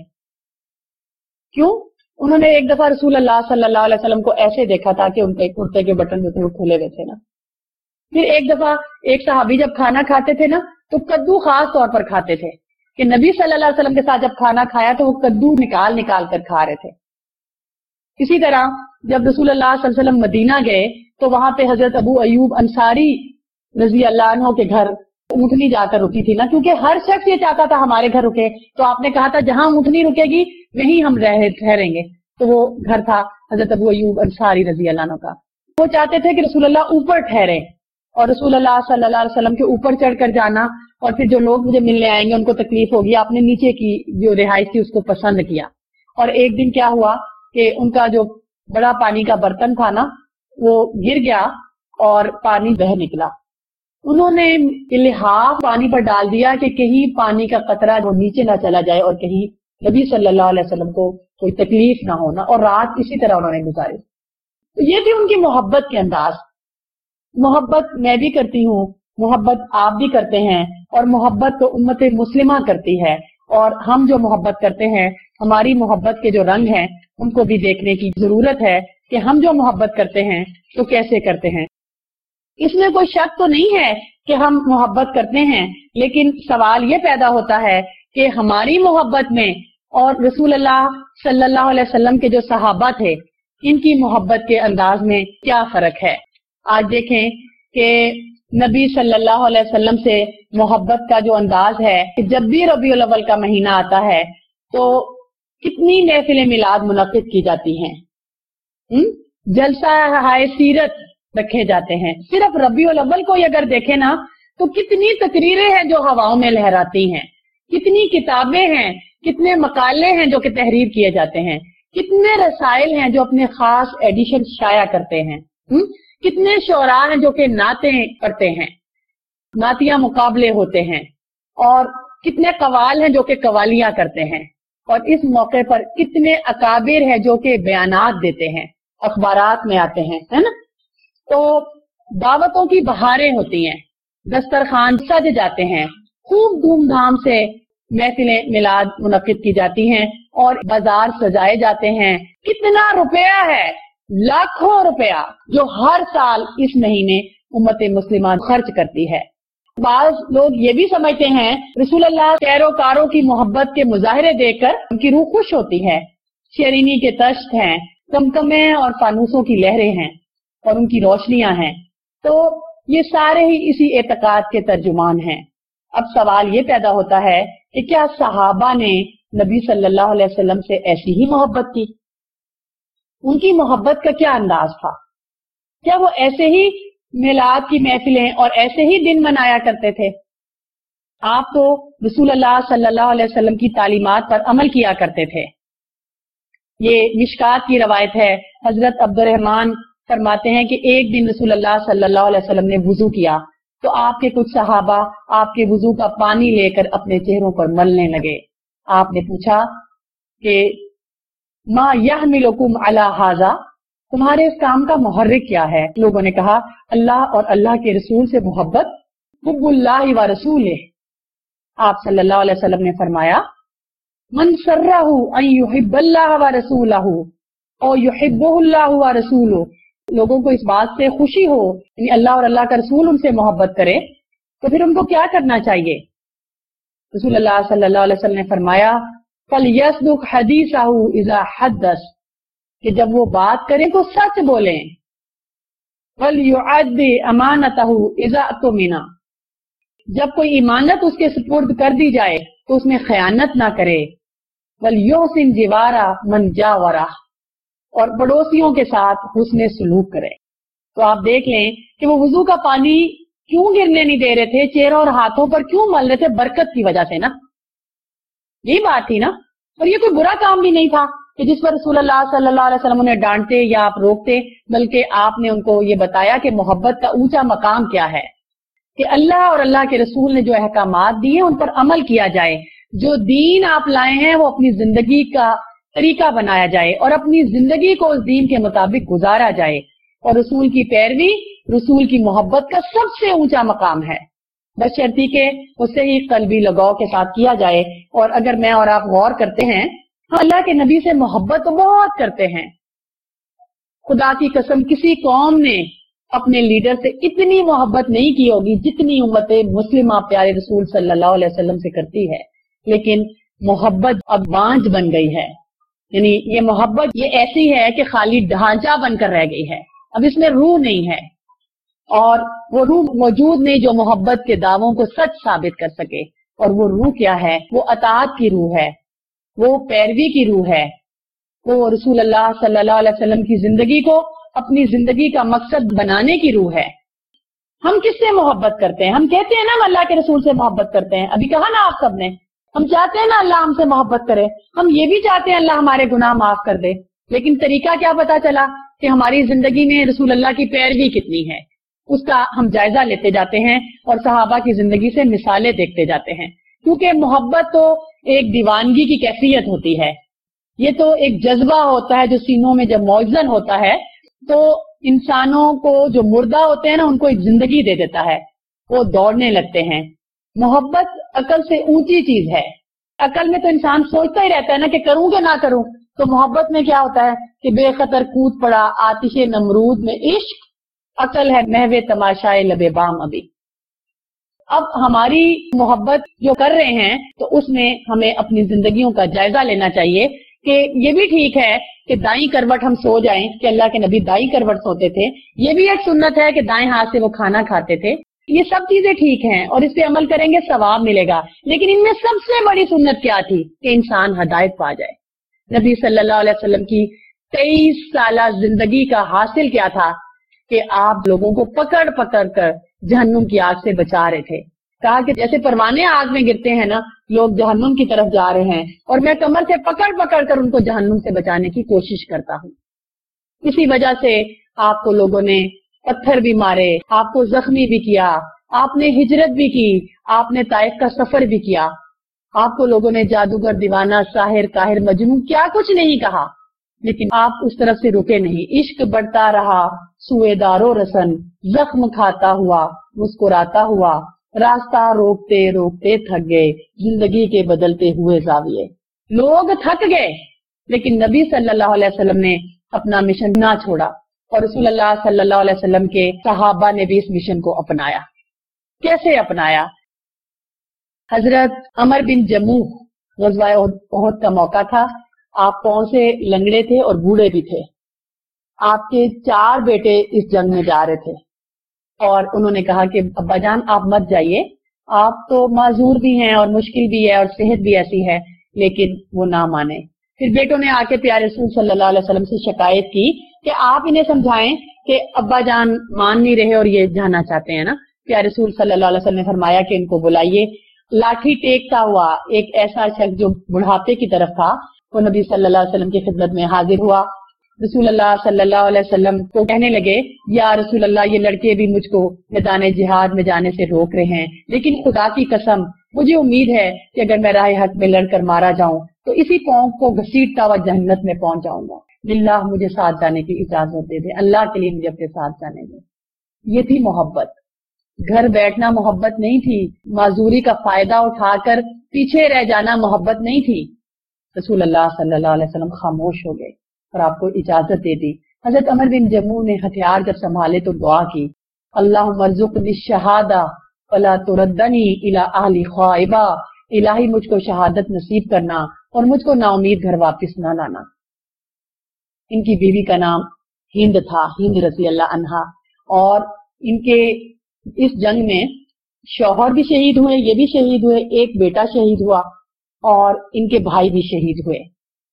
क्यों? उन्होंने एक दफा रसूल अल्लाह सल्लल्लाहु अलैहि वसल्लम को ऐसे देखा था कि उनके कुर्ते के बटन जो थे वो खुले हुए थे ना। फिर एक दफा एक सहाबी जब खाना खाते थे ना तो कद्दू खास तौर पर खाते थे कि नबी सल्लल्लाहु अलैहि वसल्लम के साथ जब खाना खाया तो वो कद्दू निकाल निकाल कर खा रहे थे। इसी तरह जब रसूल अल्लाह सल्लल्लाहु अलैहि वसल्लम मदीना गए तो वहां पे हजरत अबू अयूब अंसारी रजी अल्लाह अन्हु के घर ऊँटनी जाकर रुकी थी ना, क्योंकि हर शख्स ये चाहता था हमारे घर रुके। तो आपने कहा था जहां ऊँटनी रुकेगी वहीं हम ठहरेंगे। तो वो घर था हजरत अबू अयूब अंसारी रजी अल्लाह अन्हु का। वो चाहते थे कि रसूल अल्लाह ऊपर ठहरे और रसूल अल्लाह सल्लल्लाहु अलैहि वसल्लम के ऊपर चढ़कर जाना, और फिर जो लोग मुझे मिलने आएंगे उनको तकलीफ होगी। आपने नीचे की जो रिहाइश थी उसको पसंद किया। और एक दिन क्या हुआ कि उनका जो बड़ा पानी का बर्तन था ना वो गिर गया और पानी बह निकला। उन्होंने लिहाफ पानी पर डाल दिया कि कहीं पानी का कतरा वो नीचे ना चला जाए और कहीं नबी सल्लल्लाहु अलैहि वसल्लम को कोई तकलीफ ना हो ना। और रात इसी तरह उन्होंने गुजारी। तो ये थी उनकी मोहब्बत के अंदाज। मोहब्बत मैं भी करती हूँ, मोहब्बत आप भी करते हैं, और मोहब्बत तो उम्मत मुस्लिमा करती है। और हम जो मोहब्बत करते हैं, हमारी मोहब्बत के जो रंग हैं उनको भी देखने की जरूरत है कि हम जो मोहब्बत करते हैं तो कैसे करते हैं। इसमें कोई शक तो नहीं है कि हम मोहब्बत करते हैं, लेकिन सवाल ये पैदा होता है कि हमारी मोहब्बत में और रसूल अल्लाह सल्लल्लाहु अलैहि वसल्लम के जो सहाबा थे इनकी मोहब्बत के अंदाज में क्या फर्क है। आज देखें कि नबी सल्लल्लाहु अलैहि वसल्लम से मोहब्बत का जो अंदाज है कि जब भी रबीउल अव्वल का महीना आता है तो कितनी महफिल मिलाद मुनक्किद की जाती हैं, जलसा हाय सीरत रखे जाते हैं। सिर्फ रबीउल अव्वल को अगर देखें ना तो कितनी तकरीरें हैं जो हवाओं में लहराती हैं, कितनी किताबें हैं, कितने मकाले हैं जो कि तहरीर किए जाते हैं, कितने रसाइल हैं जो अपने खास एडिशन शाया करते हैं, कितने शोरा हैं जो कि नाते करते हैं, नातिया मुकाबले होते हैं, और कितने कवाल हैं जो कि कवालियां करते हैं। और इस मौके पर कितने अकाबिर हैं जो कि बयानात देते हैं, अखबारात में आते हैं, है ना। तो दावतों की बहारें होती हैं, दस्तरखान सज जाते हैं, खूब धूमधाम से महफिलें मिलाद मुनक्किद की जाती हैं और बाजार सजाए जाते हैं। कितना रुपया है, लाखों रुपया जो हर साल इस महीने उम्मत मुस्लिमा खर्च करती है। बाज लोग ये भी समझते हैं रसूल अल्लाह पैरोकारों की मोहब्बत के मुजाहिरे देखकर उनकी रूह खुश होती है। शरीनी के तश्त हैं, कमकमे और फानूसों की लहरें हैं और उनकी रोशनियां हैं। तो ये सारे ही इसी एतकाद के तर्जुमान हैं। अब सवाल ये पैदा होता है कि क्या सहाबा ने नबी सल्लल्लाहु अलैहि वसल्लम से ऐसी ही मोहब्बत की? उनकी मोहब्बत का क्या अंदाज था? क्या वो ऐसे ही मिलाद की महफिलें और ऐसे ही दिन मनाया करते थे? آپ تو رسول اللہ صلی اللہ علیہ وسلم کی تعلیمات پر عمل کیا کرتے تھے۔ یہ مشکات کی روایت ہے۔ حضرت عبد الرحمن فرماتے ہیں کہ ایک دن رسول اللہ صلی اللہ علیہ وسلم نے وضو کیا تو آپ کے کچھ صحابہ آپ کے وضو کا پانی لے کر اپنے چہروں پر ملنے لگے۔ آپ نے پوچھا کہ ما یحملکم علی ھذا، تمہارے اس کام کا محرک کیا ہے؟ لوگوں نے کہا اللہ اور اللہ کے رسول سے محبت، حب اللہ و رسولہ۔ آپ صلی اللہ علیہ وسلم نے فرمایا من سرہ ان یحب اللہ و رسولہ اور یحبہ اللہ و رسولہ، لوگوں کو اس بات سے خوشی ہو یعنی اللہ اور اللہ کا رسول ان سے محبت کرے تو پھر ان کو کیا کرنا چاہیے؟ رسول اللہ صلی اللہ علیہ وسلم نے فرمایا فَلْيَصْدُقْ حَدِيثَهُ إِذَا حَدَّثَ، کہ جب وہ بات کریں تو سچ بولیں۔ وَلْيُعَدِّ أَمَانَتَهُ إِذَا اؤْتُمِنَ، جب کوئی امانت اس کے سپرد کر دی جائے تو اس میں خیانت نہ کرے۔ وَلْيُحْسِنْ جِوَارَ مَنْ جَاوَرَهُ، اور پڑوسیوں کے ساتھ حسن سلوک کرے۔ تو آپ دیکھ لیں کہ وہ وضو کا پانی کیوں گرنے نہیں دے رہے تھے، چہروں اور ہاتھوں پر کیوں مل رہے تھے؟ برکت کی وجہ سے نا، یہی بات تھی نا۔ اور یہ کوئی برا کام بھی نہیں تھا کہ جس پر رسول اللہ صلی اللہ علیہ وسلم انہیں ڈانٹتے یا آپ روکتے، بلکہ آپ نے ان کو یہ بتایا کہ محبت کا اونچا مقام کیا ہے، کہ اللہ اور اللہ کے رسول نے جو احکامات دیے ان پر عمل کیا جائے، جو دین آپ لائے ہیں وہ اپنی زندگی کا طریقہ بنایا جائے اور اپنی زندگی کو اس دین کے مطابق گزارا جائے۔ اور رسول کی پیروی رسول کی محبت کا سب سے اونچا مقام ہے، بشرطی کہ اس سے ہی قلبی لگاؤ کے ساتھ کیا جائے۔ اور اگر میں اور آپ غور کرتے ہیں، ہم اللہ کے نبی سے محبت تو بہت کرتے ہیں۔ خدا کی قسم کسی قوم نے اپنے لیڈر سے اتنی محبت نہیں کی ہوگی جتنی امت مسلمہ پیارے رسول صلی اللہ علیہ وسلم سے کرتی ہے، لیکن محبت اب بانجھ بن گئی ہے، یعنی یہ محبت یہ ایسی ہے کہ خالی ڈھانچہ بن کر رہ گئی ہے، اب اس میں روح نہیں ہے، اور وہ روح موجود نہیں جو محبت کے دعووں کو سچ ثابت کر سکے۔ اور وہ روح کیا ہے؟ وہ اطاعت کی روح ہے، وہ پیروی کی روح ہے، وہ رسول اللہ صلی اللہ علیہ وسلم کی زندگی کو اپنی زندگی کا مقصد بنانے کی روح ہے۔ ہم کس سے محبت کرتے ہیں؟ ہم کہتے ہیں نا ہم اللہ کے رسول سے محبت کرتے ہیں، ابھی کہا نا آپ سب نے، ہم چاہتے ہیں نا اللہ ہم سے محبت کرے، ہم یہ بھی چاہتے ہیں اللہ ہمارے گناہ معاف کر دے، لیکن طریقہ کیا پتا چلا کہ ہماری زندگی میں رسول اللہ کی پیروی کتنی ہے، اس کا ہم جائزہ لیتے جاتے ہیں اور صحابہ کی زندگی سے مثالیں دیکھتے جاتے ہیں، کیونکہ محبت تو ایک دیوانگی کی کیفیت ہوتی ہے، یہ تو ایک جذبہ ہوتا ہے جو سینوں میں جب موزن ہوتا ہے تو انسانوں کو جو مردہ ہوتے ہیں نا ان کو ایک زندگی دے دیتا ہے، وہ دوڑنے لگتے ہیں۔ محبت عقل سے اونچی چیز ہے، عقل میں تو انسان سوچتا ہی رہتا ہے نا کہ کروں کہ نہ کروں، تو محبت میں کیا ہوتا ہے کہ بے خطر کود پڑا آتش نمرود میں عشق، عقل ہے محو تماشائے لب بام ابھی۔ اب ہماری محبت جو کر رہے ہیں تو اس میں ہمیں اپنی زندگیوں کا جائزہ لینا چاہیے کہ یہ بھی ٹھیک ہے کہ دائیں کروٹ ہم سو جائیں، کہ اللہ کے نبی دائیں کروٹ سوتے تھے، یہ بھی ایک سنت ہے کہ دائیں ہاتھ سے وہ کھانا کھاتے تھے، یہ سب چیزیں ٹھیک ہیں اور اس پہ عمل کریں گے ثواب ملے گا، لیکن ان میں سب سے بڑی سنت کیا تھی کہ انسان ہدایت پا جائے۔ نبی صلی اللہ علیہ وسلم کی 23 سالہ زندگی کا حاصل کیا تھا کہ آپ لوگوں کو پکڑ پکڑ کر جہنم کی آگ سے بچا رہے تھے۔ کہا کہ جیسے پروانے آگ میں گرتے ہیں نا، لوگ جہنم کی طرف جا رہے ہیں اور میں کمر سے پکڑ پکڑ کر ان کو جہنم سے بچانے کی کوشش کرتا ہوں۔ اسی وجہ سے آپ کو لوگوں نے پتھر بھی مارے، آپ کو زخمی بھی کیا، آپ نے ہجرت بھی کی، آپ نے طائف کا سفر بھی کیا، آپ کو لوگوں نے جادوگر، دیوانہ، ساحر، کاہر، مجنون کیا کچھ نہیں کہا، لیکن آپ اس طرف سے رکے نہیں، عشق بڑھتا رہا، سوئے دارو رسن، زخم کھاتا ہوا، مسکراتا ہوا، راستہ روکتے روکتے تھک گئے، زندگی کے بدلتے ہوئے زاویے۔ لوگ تھک گئے لیکن نبی صلی اللہ علیہ وسلم نے اپنا مشن نہ چھوڑا، اور رسول اللہ صلی اللہ علیہ وسلم کے صحابہ نے بھی اس مشن کو اپنایا۔ کیسے اپنایا؟ حضرت عمر بن جموح غزوہ احد کا موقع تھا، آپ پاؤں سے لنگڑے تھے اور بوڑھے بھی تھے، آپ کے 4 بیٹے اس جنگ میں جا رہے تھے، اور انہوں نے کہا کہ ابا جان آپ مت جائیے، آپ تو معذور بھی ہیں اور مشکل بھی ہے اور صحت بھی ایسی ہے، لیکن وہ نہ مانے۔ پھر بیٹوں نے آ کے پیارے رسول صلی اللہ علیہ وسلم سے شکایت کی کہ آپ انہیں سمجھائیں کہ ابا جان مان نہیں رہے اور یہ جانا چاہتے ہیں نا۔ پیارے رسول صلی اللہ علیہ وسلم نے فرمایا کہ ان کو بلائیے۔ लाठी टेकता हुआ एक ऐसा शख्स जो बुढ़ापे की तरफ था, वो नबी सल्लल्लाहु अलैहि वसल्लम की खिदमत में हाजिर हुआ। रसूलुल्लाह सल्लल्लाहु अलैहि वसल्लम को कहने लगे, या रसूलुल्लाह, ये लड़के भी मुझको मैदान जिहाद में जाने से रोक रहे हैं, लेकिन खुदा की कसम मुझे उम्मीद है कि अगर मैं राह हक में लड़कर मारा जाऊं तो इसी पांव को घसीटता हुआ जन्नत में पहुंच जाऊंगा। बिल्लाह मुझे साथ जाने की इजाजत दे दे, अल्लाह के लिए मुझे अपने साथ जाने दे। ये थी मोहब्बत। घर बैठना मोहब्बत नहीं थी, माजूरी का फायदा उठाकर पीछे रह जाना मोहब्बत नहीं थी। रसूलुल्लाह सल्लल्लाहु अलैहि वसल्लम खामोश हो गए और आपको इजाजत दे दी। हजरत अमर बिन जमू ने हथियार जब संभाले तो दुआ की, अल्लाहुम्मा अर्ज़ुक़नी शहादा वला तुरद्दनी इला अहली ख़ाइबा, इलाही मुझको शहादत नसीब करना और मुझको नाउमीद घर वापस न लाना। इनकी बीवी का नाम हिंद था, हिंद रज़ी अल्लाह अन्हा, और इनके इस जंग में शौहर भी शहीद हुए, ये भी शहीद हुए, एक बेटा शहीद हुआ और इनके भाई भी शहीद हुए।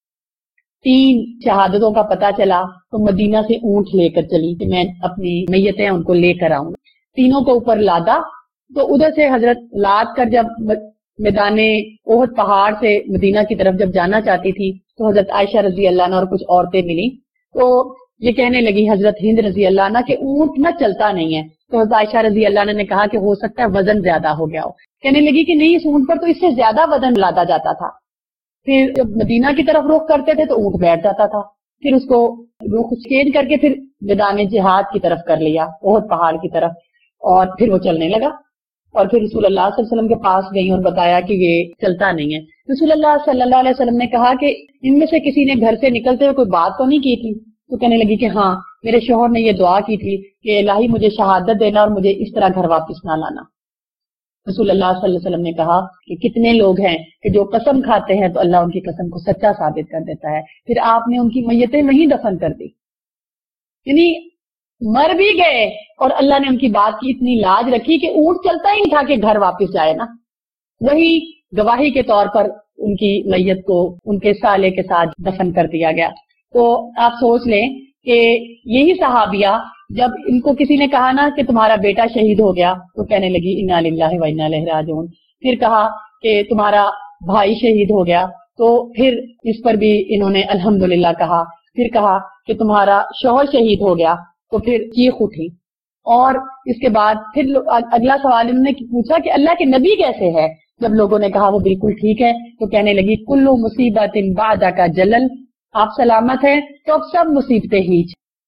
3 शहादतों का पता चला तो मदीना से ऊंट लेकर चली कि मैं अपनी मैयतें उनको लेकर आऊंगी। तीनों को ऊपर लादा तो उधर से हजरत लाद कर जब मैदाने ओहद पहाड़ से मदीना की तरफ जब जाना चाहती थी तो हजरत आयशा रजी अल्लाह अन्हा और कुछ औरतें मिली, तो ये कहने लगी हजरत हिंद रजी अल्लाह अन्हा कि ऊंट न चलता नहीं है। तो हजरत आयशा रजी अल्लाह अन्हा ने कहा कि हो सकता है वजन ज्यादा हो गया हो। कहने लगी कि नहीं, इस ऊंट पर तो इससे ज्यादा वजन लादा जाता था। फिर जब मदीना की तरफ रुख करते थे तो ऊंट बैठ जाता था, फिर उसको रुख चेंज करके फिर मैदान जिहाद की तरफ कर लिया, ओहद पहाड़ की तरफ, और फिर वो चलने लगा। और फिर रसूलुल्लाह सल्लल्लाहु अलैहि वसल्लम के पास गई और बताया कि ये चलता नहीं है। रसूलुल्लाह सल्लल्लाहु अलैहि वसल्लम ने कहा कि इनमें से किसी ने घर से निकलते हुए कोई बात तो नहीं की थी? तो कहने लगी कि हाँ, मेरे शौहर ने ये दुआ की थी कि इलाही मुझे शहादत देना और मुझे इस तरह घर वापस ना लाना। रसूलुल्लाह सल्लल्लाहु अलैहि वसल्लम ने कहा कि कितने लोग हैं कि जो कसम खाते हैं तो अल्लाह उनकी कसम को सच्चा साबित कर देता है। फिर आपने उनकी मैयतें वहीं दफन कर दी, यानी मर भी गए और अल्लाह ने उनकी बात की इतनी लाज रखी कि ऊंट चलता ही नहीं था कि घर वापस जाए ना। वही गवाही के तौर पर उनकी मैयत को उनके साले के साथ दफन कर दिया गया। तो आप सोच लें कि यही सहाबिया जब इनको किसी ने कहा ना कि तुम्हारा बेटा शहीद हो गया तो कहने लगी इन्ना लिल्लाहि व इन्ना इलैहि राजिऊन। फिर कहा कि तुम्हारा भाई शहीद हो गया तो फिर इस पर भी इन्होंने अल्हम्दुलिल्लाह कहा। फिर कहा कि तुम्हारा शौहर शहीद हो गया तो फिर चीख उठी। और इसके बाद फिर अगला सवाल इन्होंने पूछा कि अल्लाह के नबी कैसे है? जब लोगों ने कहा वो बिल्कुल ठीक है तो कहने लगी कुल्लु मुसीबतिन बादा का जलल, आप सलामत हैं तो अब सब मुसीबतें ही।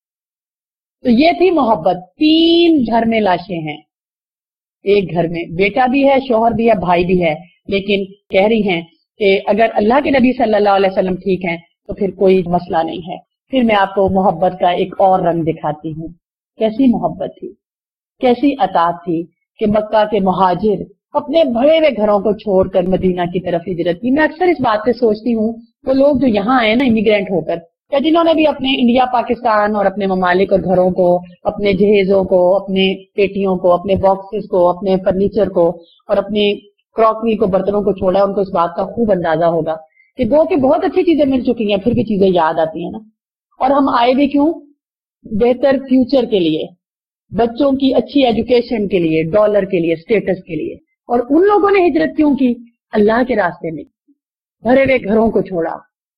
तो ये थी मोहब्बत। 3 घर में लाशें हैं, एक घर में बेटा भी है, शौहर भी है, भाई भी है, लेकिन कह रही हैं कि अगर अल्लाह के नबी सल्लल्लाहु अलैहि वसल्लम ठीक हैं तो फिर कोई मसला नहीं है। फिर मैं आपको मोहब्बत का एक और रंग दिखाती हूँ। कैसी मोहब्बत थी, कैसी अतात थी कि मक्का के मुहाजिर अपने भरे हुए घरों को छोड़कर मदीना की तरफ हिजरत की। मैं अक्सर इस बात पे सोचती हूँ, वो लोग जो यहाँ आए ना इमिग्रेंट होकर, या जिन्होंने भी अपने इंडिया पाकिस्तान और अपने ममालिक और घरों को, अपने जहेजों को, अपने पेटियों को, अपने बॉक्सेस को, अपने फर्नीचर को और अपनी क्रॉकरी को, बर्तनों को छोड़ा, उनको इस बात का खूब अंदाजा होगा कि गो कि बहुत अच्छी चीजें मिल चुकी हैं, फिर भी चीजें याद आती है ना। और हम आए भी क्यों? बेहतर फ्यूचर के लिए, बच्चों की अच्छी एजुकेशन के लिए, डॉलर के लिए, स्टेटस के लिए। और उन लोगों ने हिजरत क्यों की? अल्लाह के रास्ते में। भरे हुए घरों को छोड़ा,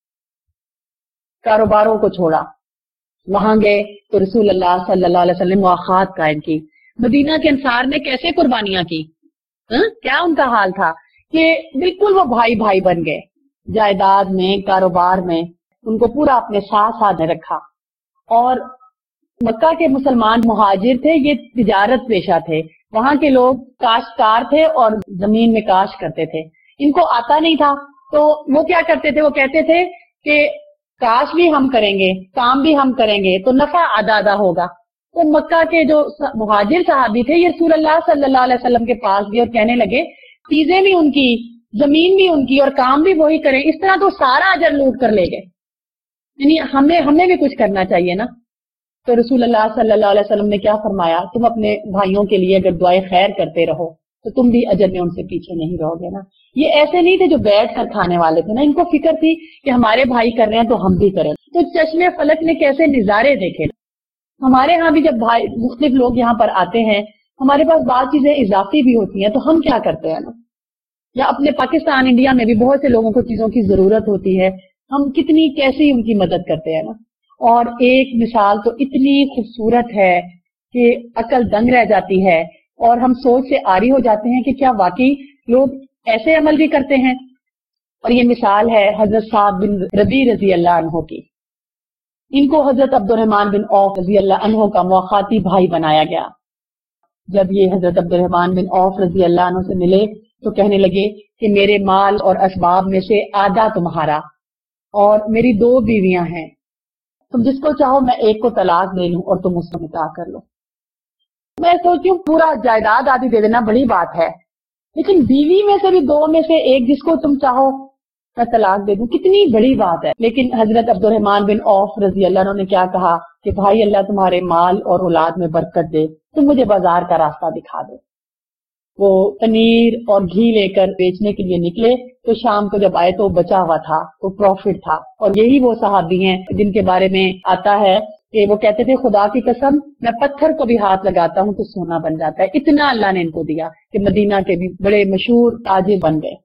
कारोबारों को छोड़ा, वहां गए तो रसूलुल्लाह सल्लल्लाहु अलैहि वसल्लम मुआखात कायम की। मदीना के अंसार ने कैसे कुर्बानियां की, क्या उनका हाल था कि बिल्कुल वो भाई भाई बन गए। जायदाद में, कारोबार में उनको पूरा अपने साथ साथ रखा। और मक्का के मुसलमान मुहाजिर थे, ये तिजारत पेशा थे, वहां के लोग काश्तकार थे और जमीन में काश करते थे। इनको आता नहीं था तो वो क्या करते थे, वो कहते थे कि काश भी हम करेंगे, काम भी हम करेंगे तो नफा आधा आधा होगा। तो मक्का के जो मुहाजिर सहाबी थे ये रसूलुल्लाह सल्लल्लाहु अलैहि वसल्लम के पास गए और कहने लगे चीजें भी उनकी, जमीन भी उनकी और काम भी वही करें, इस तरह तो सारा अजर लूट कर ले गए, यानी हमें भी कुछ करना चाहिए ना। तो रसूलुल्लाह सल्लल्लाहु अलैहि वसल्लम ने क्या फरमाया, तुम अपने भाइयों के लिए अगर दुआएं खैर करते रहो तो तुम भी अजर में उनसे पीछे नहीं रहोगे ना। ये ऐसे नहीं थे जो बैठ कर खाने वाले थे ना, इनको फिक्र थी कि हमारे भाई कर रहे हैं तो हम भी करें। तो चश्मे फलक ने कैसे नजारे देखे। हमारे यहाँ भी जब भाई मुख्तलिफ लोग यहाँ पर आते हैं, हमारे पास बात चीजें इजाफी भी होती हैं तो हम क्या करते हैं ना, یا اپنے پاکستان انڈیا میں بھی بہت سے لوگوں کو چیزوں کی ضرورت ہوتی ہے، ہم کتنی کیسی ان کی مدد کرتے ہیں نا. اور ایک مثال تو اتنی خوبصورت ہے کہ عقل دنگ رہ جاتی ہے اور ہم سوچ سے عاری ہو جاتے ہیں کہ کیا واقعی لوگ ایسے عمل بھی کرتے ہیں. اور یہ مثال ہے حضرت سعد بن ربیع رضی اللہ عنہ کی. ان کو حضرت عبد الرحمن بن عوف رضی اللہ عنہ کا مواخاتی بھائی بنایا گیا. جب یہ حضرت عبد الرحمن بن عوف رضی اللہ عنہ سے ملے تو کہنے لگے کہ میرے مال اور اسباب میں سے آدھا تمہارا اور میری 2 بیویاں ہیں، تم جس کو چاہو میں ایک کو طلاق دے لوں اور تم اس کو نکاح کر لو. میں سوچتی ہوں پورا جائیداد آدھی دے دینا بڑی بات ہے، لیکن بیوی میں سے بھی 2 میں سے ایک جس کو تم چاہو میں طلاق دے دوں، کتنی بڑی بات ہے. لیکن حضرت عبد الرحمن بن عوف رضی اللہ عنہ نے کیا کہا کہ بھائی اللہ تمہارے مال اور اولاد میں برکت دے، تم مجھے بازار کا راستہ دکھا دو. وہ پنیر اور گھی لے کر بیچنے کے لیے نکلے تو شام کو جب آئے تو بچا ہوا تھا، تو پروفٹ تھا. اور یہی وہ صحابی ہیں جن کے بارے میں آتا ہے کہ وہ کہتے تھے خدا کی قسم میں پتھر کو بھی ہاتھ لگاتا ہوں تو سونا بن جاتا ہے. اتنا اللہ نے ان کو دیا کہ مدینہ کے بھی بڑے مشہور تاجر بن گئے.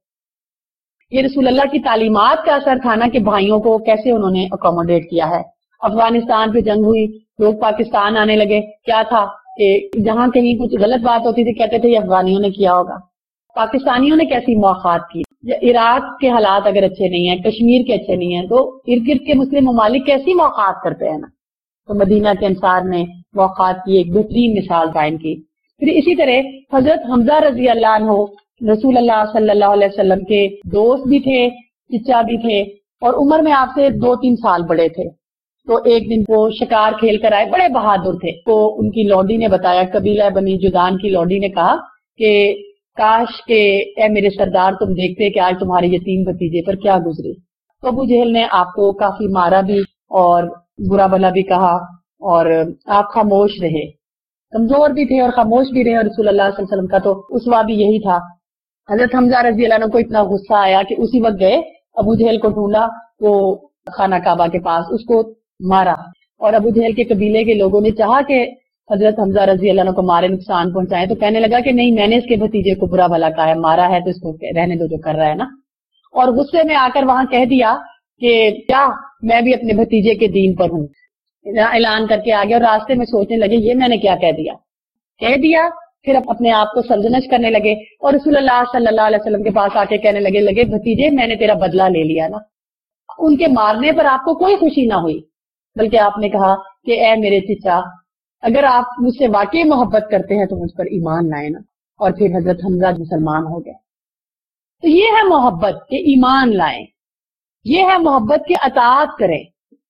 یہ رسول اللہ کی تعلیمات کا اثر تھا نا کہ بھائیوں کو کیسے انہوں نے اکوموڈیٹ کیا ہے. افغانستان پہ جنگ ہوئی، لوگ پاکستان آنے لگے، کیا تھا کہ جہاں کہیں کچھ غلط بات ہوتی تھی کہتے تھے یہ افغانیوں نے کیا ہوگا. پاکستانیوں نے کیسی مواخات کی. عراق کے حالات اگر اچھے نہیں ہیں، کشمیر کے اچھے نہیں ہیں، تو ارد گرد کے مسلم ممالک کیسی مواخات کرتے ہیں نا. تو مدینہ کے انصار نے مواخات کی ایک بہترین مثال قائم کی. پھر اسی طرح حضرت حمزہ رضی اللہ عنہ رسول اللہ صلی اللہ علیہ وسلم کے دوست بھی تھے، چچا بھی تھے، اور عمر میں آپ سے 2-3 سال بڑے تھے. تو ایک دن وہ شکار کھیل کر آئے، بڑے بہادر تھے. تو ان کی لوڈی نے بتایا، قبیلہ بنی جدان کی لوڈی نے کہا کہ کاش کہ اے میرے سردار تم دیکھتے کہ آج تمہارے یتیم بھتیجے پر کیا گزری. تو ابو جہل نے آپ کو کافی مارا بھی اور برا بھلا بھی کہا اور آپ خاموش رہے. کمزور بھی تھے اور خاموش بھی رہے، اور رسول اللہ صلی اللہ علیہ وسلم کا تو اسوہ بھی یہی تھا. حضرت حمزہ رضی اللہ عنہ کو اتنا غصہ آیا کہ اسی وقت گئے، ابو جہل کو ڈھونڈا، وہ خانہ کعبہ کے پاس، اس کو مارا. اور ابو جہل کے قبیلے کے لوگوں نے چاہا کہ حضرت حمزہ رضی اللہ عنہ کو مارے، نقصان پہنچائے، تو کہنے لگا کہ نہیں، میں نے اس کے بھتیجے کو برا بھلا کہا ہے، مارا ہے تو اس کو رہنے دو جو کر رہا ہے نا. اور غصے میں آ کر وہاں کہہ دیا کہ کیا میں بھی اپنے بھتیجے کے دین پر ہوں، اعلان کر کے آ گیا. اور راستے میں سوچنے لگے یہ میں نے کیا کہہ دیا. پھر اپنے آپ کو سرزنش کرنے لگے اور رسول اللہ صلی اللہ علیہ وسلم کے پاس آ کے کہنے لگے بھتیجے میں نے تیرا بدلہ لے لیا نا. ان کے مارنے پر آپ کو کوئی خوشی نہ ہوئی، بلکہ آپ نے کہا کہ اے میرے چچا، اگر آپ مجھ سے واقعی محبت کرتے ہیں تو مجھ پر ایمان لائیں نا. اور پھر حضرت حمزہ مسلمان ہو گئے. تو یہ ہے محبت کہ ایمان لائیں، یہ ہے محبت کہ اطاعت کریں.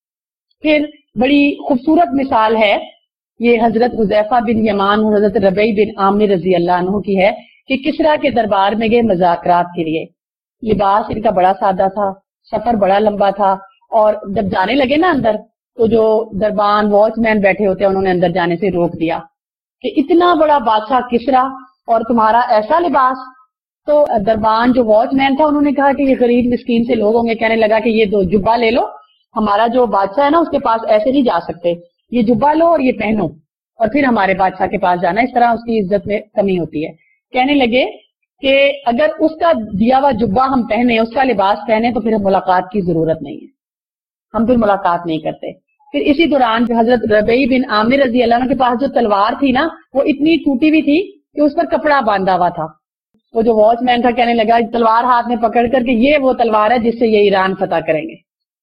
پھر بڑی خوبصورت مثال ہے، یہ حضرت حذیفہ بن یمان اور حضرت ربیع بن عامر رضی اللہ عنہ کی ہے کہ کسریٰ کے دربار میں گئے مذاکرات کے لیے. لباس ان کا بڑا سادہ تھا، سفر بڑا لمبا تھا، اور جب جانے لگے نا اندر تو جو دربان واچ مین بیٹھے ہوتے ہیں انہوں نے اندر جانے سے روک دیا کہ اتنا بڑا بادشاہ کسریٰ اور تمہارا ایسا لباس. تو دربان جو واچ مین تھا انہوں نے کہا کہ یہ غریب مسکین سے لوگ ہوں گے، کہنے لگا کہ یہ 2 جبہ لے لو، ہمارا جو بادشاہ ہے نا اس کے پاس ایسے نہیں جا سکتے، یہ جبہ لو اور یہ پہنو اور پھر ہمارے بادشاہ کے پاس جانا، اس طرح اس کی عزت میں کمی ہوتی ہے. کہنے لگے کہ اگر اس کا دیا ہوا جبہ ہم پہنے، اس کا لباس پہنے تو پھر ہم ملاقات کی ضرورت نہیں ہے، ہم پھر ملاقات نہیں کرتے. پھر اسی دوران حضرت ربیع بن عامر رضی اللہ عنہ کے پاس جو تلوار تھی نا وہ اتنی ٹوٹی ہوئی تھی کہ اس پر کپڑا باندھا ہوا تھا. وہ جو واچ مین تھا کہنے لگا تلوار ہاتھ میں پکڑ کر کے یہ وہ تلوار ہے جس سے یہ ایران فتح کریں گے.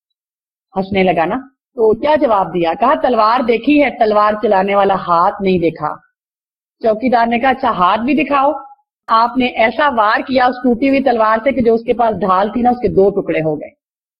ہنسنے لگا نا. تو کیا جواب دیا؟ کہا تلوار دیکھی ہے، تلوار چلانے والا ہاتھ نہیں دیکھا. چوکیدار نے کہا اچھا ہاتھ بھی دکھاؤ. آپ نے ایسا وار کیا اس ٹوٹی ہوئی تلوار سے کہ جو اس کے پاس ڈھال تھی نا اس کے 2 ٹکڑے ہو گئے.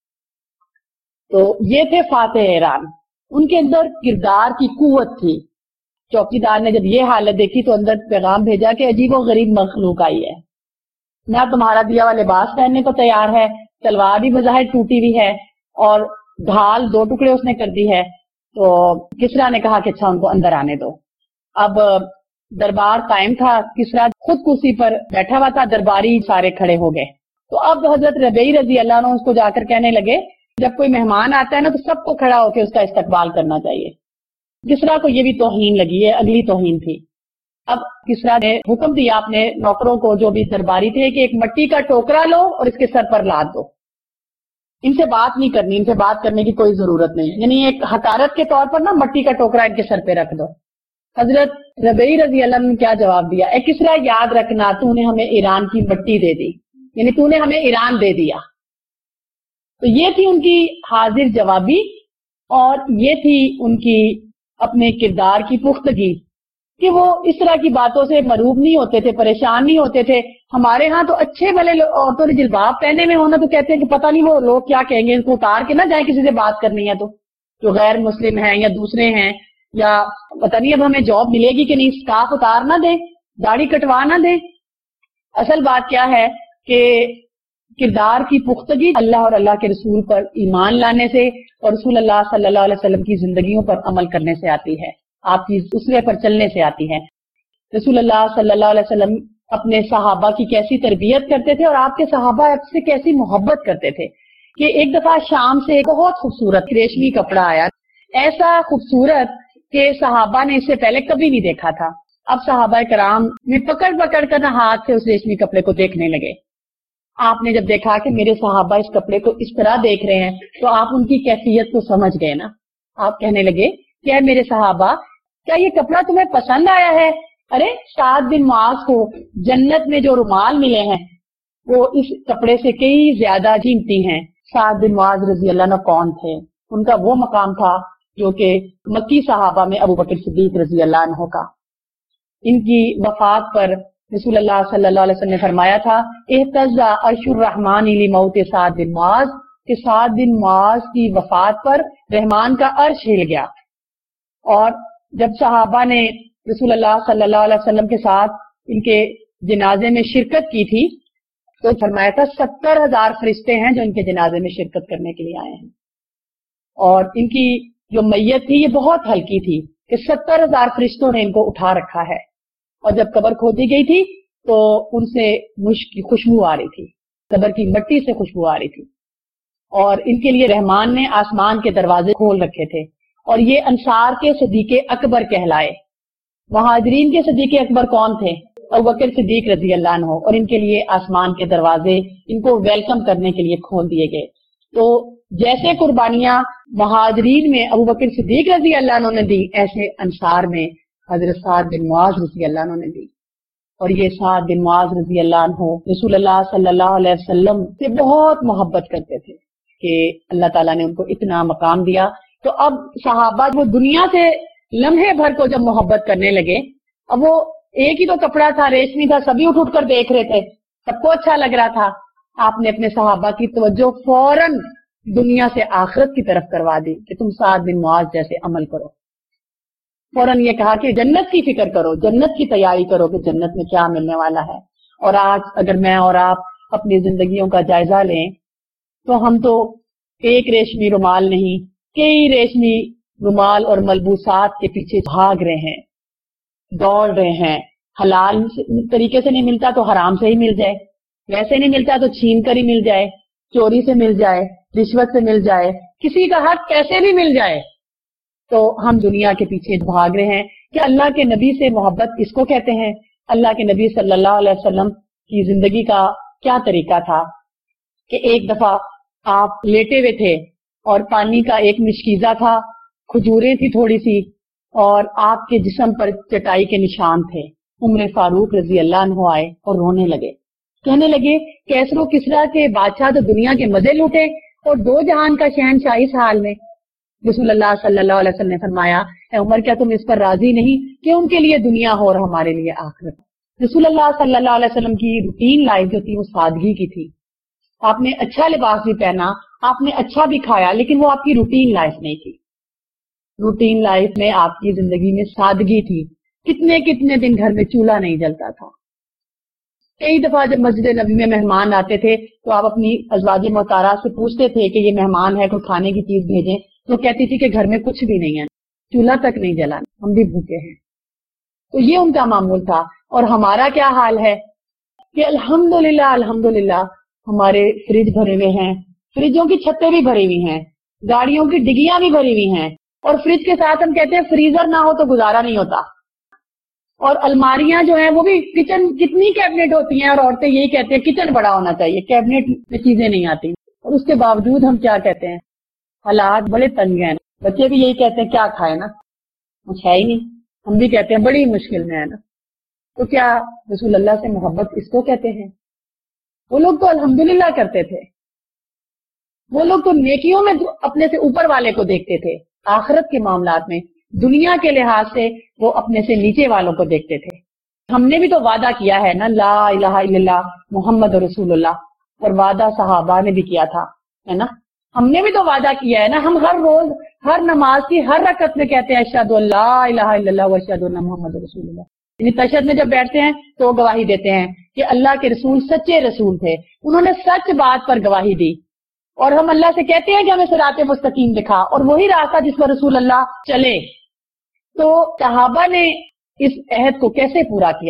تو یہ تھے فاتح ایران، ان کے اندر کردار کی قوت تھی. چوکیدار نے جب یہ حالت دیکھی تو اندر پیغام بھیجا کہ عجیب و غریب مخلوق آئی ہے، نہ تمہارا دیا ہوا لباس پہننے کو تیار ہے، تلوار بھی بظاہر ٹوٹی ہوئی ہے اور ڈھال 2 ٹکڑے اس نے کر دی ہے. تو کسریٰ نے کہا کہ اچھا ان کو اندر آنے دو. اب دربار قائم تھا، کسریٰ خود کرسی پر بیٹھا ہوا تھا، درباری سارے کھڑے ہو گئے. تو اب حضرت ربیع رضی اللہ عنہ اس کو جا کر کہنے لگے جب کوئی مہمان آتا ہے نا تو سب کو کھڑا ہو کے اس کا استقبال کرنا چاہیے. کسریٰ کو یہ بھی توہین لگی ہے، اگلی توہین تھی. اب किसरा ने हुक्म दिया अपने नौकरों को जो भी दरबारी थे कि एक मट्टी का टोकरा लो और इसके सर पर लाद दो, इनसे बात नहीं करनी, इनसे बात करने की कोई जरूरत नहीं, यानी एक हकारत के तौर पर ना मट्टी का टोकरा इनके सर पे रख दो। हजरत रबई रजी अल्लाह ने क्या जवाब दिया, ए किसरा याद रखना तूने हमें ईरान की मट्टी दे दी, यानी तूने हमें ईरान दे दिया। तो ये थी उनकी हाजिर जवाबी और ये थी उनकी अपने किरदार की पुख्तगी कि वो इस तरह की बातों से मरूब नहीं होते थे, परेशान नहीं होते थे। हमारे यहाँ तो अच्छे भले औरतों ने जिल्बाब पहने में होना तो कहते हैं कि पता नहीं वो लोग क्या कहेंगे, इनको उतार के ना जाए किसी से बात करनी है तो, जो गैर मुस्लिम हैं या दूसरे हैं, या पता नहीं अब हमें जॉब मिलेगी कि नहीं, स्कार्फ उतार ना दे, दाढ़ी कटवा ना दे। असल बात क्या है कि किरदार की पुख्तगी अल्लाह और अल्लाह के रसूल पर ईमान लाने से और रसूल अल्लाह सल्लल्लाहु अलैहि वसल्लम की जिंदगियों पर अमल करने से आती है, आपकी उसवे पर चलने से आती है। रसूल अल्लाह सल्लल्लाहु अलैहि वसल्लम अपने सहाबा की कैसी तरबियत करते थे और आपके सहाबा आपसे कैसी मोहब्बत करते थे कि एक दफा शाम से एक बहुत खूबसूरत रेशमी कपड़ा आया, ऐसा खूबसूरत कि सहाबा ने इससे पहले कभी नहीं देखा था। अब सहाबा कराम ने पकड़ पकड़ कर हाथ से उस रेशमी कपड़े को देखने लगे। आपने जब देखा कि मेरे सहाबा इस कपड़े को इस तरह देख रहे हैं तो आप उनकी कैफियत को समझ गए ना। आप कहने लगे क्या मेरे सहाबा, क्या ये कपड़ा तुम्हें पसंद आया है? अरे साद बिन मुआज को जन्नत में जो रुमाल मिले हैं वो इस कपड़े से कई ज्यादा कीमती हैं। साद बिन मुआज रजी अल्लाह अन्हु कौन थे? उनका वो मकाम था जो कि मक्की सहाबा में अबू बकर सिद्दीक रजी अल्लाह अन्हु का। इनकी वफात पर रसूलुल्लाह सल्लल्लाहु अलैहि वसल्लम ने फरमाया था, इhtazza अर्शुर रहमान li मौत साद बिन मुआज, कि साद बिन मुआज की वफात पर रहमान का अर्श हिल गया। और जब सहाबा ने रसूलुल्लाह सल्लल्लाहु अलैहि वसल्लम के साथ इनके जनाजे में शिरकत की थी तो फरमाया था 70,000 फरिश्ते हैं जो इनके जनाजे में शिरकत करने के लिए आए हैं। और इनकी जो मैयत थी ये बहुत हल्की थी कि 70,000 फरिश्तों ने इनको उठा रखा है। और जब कब्र खोदी गई थी तो उनसे मुश्क की खुशबू आ रही थी, कब्र की मिट्टी से खुशबू आ रही थी। और इनके लिए रहमान ने आसमान के दरवाजे खोल रखे थे और ये अंसार के सदीके अकबर कहलाए। मुहाजिरीन के सदीके अकबर कौन थे? अबू बकर सिद्दीक रजी अल्लाह अन्हु। और इनके लिए आसमान के दरवाजे इनको वेलकम करने के लिए खोल दिए गए। तो जैसे कुर्बानियां मुहाजिरीन में अबू बकर सिद्दीक रजी अल्लाह अन्हु ने दी, ऐसे अंसार में हजरत साद बिन मुआज रजी अल्लाह अन्हु ने दी। और ये साद बिन मुआज रजी अल्लाह अन्हु रसूलुल्लाह सल्लल्लाहु अलैहि वसल्लम से बहुत मोहब्बत करते थे कि अल्लाह ताला ने उनको इतना मकाम दिया। तो अब सहाबा वो दुनिया से लम्हे भर को जब मोहब्बत करने लगे, अब वो एक ही तो कपड़ा था, रेशमी था, सभी उठ उठ कर देख रहे थे, सबको अच्छा लग रहा था। आपने अपने सहाबा की तवज्जो फौरन दुनिया से आखिरत की तरफ करवा दी कि तुम साद बिन मुआज जैसे अमल करो। फौरन ये कहा कि जन्नत की फिक्र करो, जन्नत की तैयारी करो कि जन्नत में क्या मिलने वाला है। और आज अगर मैं और आप अपनी जिंदगियों का जायजा लें तो हम तो एक रेशमी रुमाल नहीं, कई रेशमी रुमाल और मलबूसात के पीछे भाग रहे हैं, दौड़ रहे हैं। हलाल तरीके से नहीं मिलता तो हराम से ही मिल जाए, वैसे नहीं मिलता तो छीन कर ही मिल जाए, चोरी से मिल जाए, रिश्वत से मिल जाए, किसी का हक कैसे भी मिल जाए। तो हम दुनिया के पीछे भाग रहे हैं कि अल्लाह के नबी से मोहब्बत किसको कहते हैं? अल्लाह के नबी सल्लल्लाहु अलैहि वसल्लम की जिंदगी का क्या तरीका था कि एक दफा आप लेटे हुए थे और पानी का एक मिशकीजा था, खजूरें थी थोड़ी सी और आपके जिस्म पर चटाई के निशान थे। उम्र फारूक रजी अल्लाह अन्हु आए और रोने लगे, कहने लगे कैसरो किसरा के बादशाह तो दुनिया के मजे लूटे और दो जहान का शहनशाह इस हाल में। रसूलुल्लाह सल्लल्लाहु अलैहि वसल्लम ने फरमाया, ए उमर क्या तुम इस पर राजी नहीं कि उनके लिए दुनिया हो और हमारे लिए आखिरत। रसूलुल्लाह सल्लल्लाहु अलैहि वसल्लम की रूटीन लाइफ जो थी वो सादगी की थी। आपने अच्छा लिबास भी पहना, आपने अच्छा भी खाया, लेकिन वो आपकी रूटीन लाइफ नहीं थी। रूटीन लाइफ में आपकी जिंदगी में सादगी थी। कितने कितने दिन घर में चूल्हा नहीं जलता था। कई दफा जब मस्जिद नबी में मेहमान आते थे तो आप अपनी अज़वाज मोहतारा से पूछते थे कि ये मेहमान है, कोई खाने की चीज भेजें, तो कहती थी कि घर में कुछ भी नहीं है, चूल्हा तक नहीं जला, हम भी भूखे हैं। तो ये उनका मामूल था। और हमारा क्या हाल है कि अल्हम्दुलिल्लाह अल्हम्दुलिल्लाह हमारे फ्रिज भरे हुए हैं, फ्रिजों की छतें भी भरी हुई हैं, गाड़ियों की डिग्गियां भी भरी हुई हैं, और फ्रिज के साथ हम कहते हैं फ्रीजर ना हो तो गुजारा नहीं होता। اور الماریاں جو ہیں وہ بھی کچن کتنی کیبنٹ ہوتی ہیں اور عورتیں یہی کہتے ہیں کچن بڑا ہونا چاہیے، کیبنٹ میں چیزیں نہیں آتی، اور اس کے باوجود ہم کیا کہتے ہیں حالات بڑے تنگ ہیں، بچے بھی یہی کہتے ہیں کیا کھائے نا، کچھ ہے ہی نہیں، ہم بھی کہتے ہیں بڑی مشکل میں ہے نا۔ تو کیا رسول اللہ سے محبت اس کو کہتے ہیں؟ وہ لوگ تو الحمدللہ کرتے تھے، وہ لوگ تو نیکیوں میں اپنے سے اوپر والے کو دیکھتے تھے، آخرت کے معاملات میں دنیا کے لحاظ سے وہ اپنے سے نیچے والوں کو دیکھتے تھے۔ ہم نے بھی تو وعدہ کیا ہے نا لا الہ الا اللہ محمد رسول اللہ، اور وعدہ صحابہ نے بھی کیا تھا، ہے نا، ہم نے بھی تو وعدہ کیا ہے نا، ہم ہر روز ہر نماز کی ہر رکعت میں کہتے ہیں اشہد ان لا الہ الا اللہ واشہد ان محمد رسول اللہ، یعنی تشہد میں جب بیٹھتے ہیں تو گواہی دیتے ہیں کہ اللہ کے رسول سچے رسول تھے، انہوں نے سچ بات پر گواہی دی، اور ہم اللہ سے کہتے ہیں کہ ہمیں صراط مستقیم دکھا، اور وہی راستہ جس پر رسول اللہ چلے۔ تو صحابہ نے اس عہد کو کیسے پورا کیا؟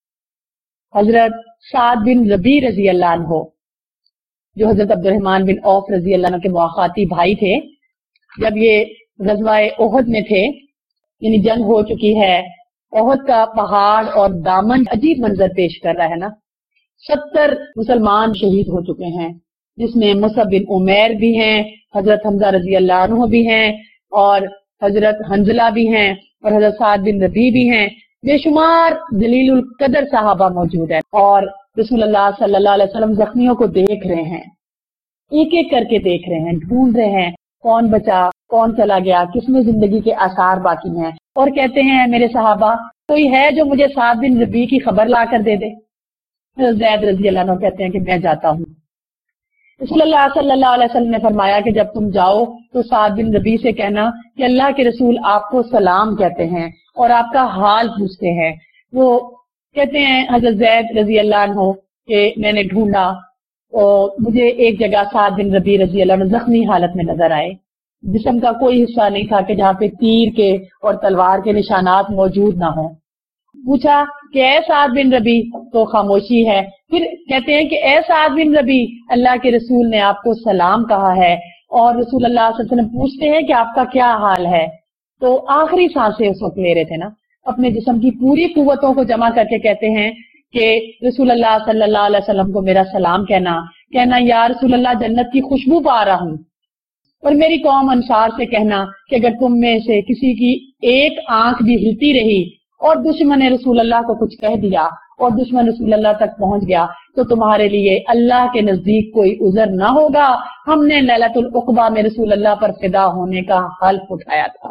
حضرت سعد بن ربیع رضی اللہ عنہ جو حضرت عبد الرحمن بن عوف رضی اللہ عنہ کے مواخاتی بھائی تھے، جب یہ غزوہ احد میں تھے، یعنی جنگ ہو چکی ہے، احد کا پہاڑ اور دامن عجیب منظر پیش کر رہا ہے نا، 70 مسلمان شہید ہو چکے ہیں، جس میں مصعب بن عمیر بھی ہیں، حضرت حمزہ رضی اللہ عنہ بھی ہیں، اور حضرت حنزلہ بھی ہیں، اور حضرت سعد بن ربیع بھی ہیں، بے شمار جلیل القدر صحابہ موجود ہیں، اور رسول اللہ صلی اللہ علیہ وسلم زخمیوں کو دیکھ رہے ہیں، ایک ایک کر کے دیکھ رہے ہیں، ڈھونڈ رہے ہیں کون بچا، کون چلا گیا، کس میں زندگی کے آثار باقی ہیں، اور کہتے ہیں میرے صحابہ کوئی ہے جو مجھے سعد بن ربیع کی خبر لا کر دے دے؟ زید رضی اللہ عنہ کہتے ہیں کہ میں جاتا ہوں۔ رسول اللہ صلی اللہ علیہ وسلم نے فرمایا کہ جب تم جاؤ تو سعد بن ربیع سے کہنا کہ اللہ کے رسول آپ کو سلام کہتے ہیں اور آپ کا حال پوچھتے ہیں۔ وہ کہتے ہیں حضرت زید رضی اللہ عنہ کہ میں نے ڈھونڈا اور مجھے ایک جگہ سعد بن ربیع رضی اللہ عنہ زخمی حالت میں نظر آئے، جسم کا کوئی حصہ نہیں تھا کہ جہاں پہ تیر کے اور تلوار کے نشانات موجود نہ ہوں۔ پوچھا کہ اے سعد بن ربیع، تو خاموشی ہے۔ پھر کہتے ہیں کہ اے سعد بن ربیع، اللہ کے رسول نے آپ کو سلام کہا ہے، اور رسول اللہ صلی اللہ علیہ وسلم پوچھتے ہیں کہ آپ کا کیا حال ہے۔ تو آخری سانسیں اس وقت لے رہے تھے نا، اپنے جسم کی پوری قوتوں کو جمع کر کے کہتے ہیں کہ رسول اللہ صلی اللہ علیہ وسلم کو میرا سلام کہنا یا رسول اللہ جنت کی خوشبو پا رہا ہوں، اور میری قوم انصار سے کہنا کہ اگر تم میں سے کسی کی ایک آنکھ بھی ہلتی رہی اور دشمن رسول اللہ کو کچھ کہہ دیا اور دشمن رسول اللہ تک پہنچ گیا تو تمہارے لیے اللہ کے نزدیک کوئی عذر نہ ہوگا، ہم نے لیلۃ العقبہ میں رسول اللہ پر فدا ہونے کا حلف اٹھایا تھا۔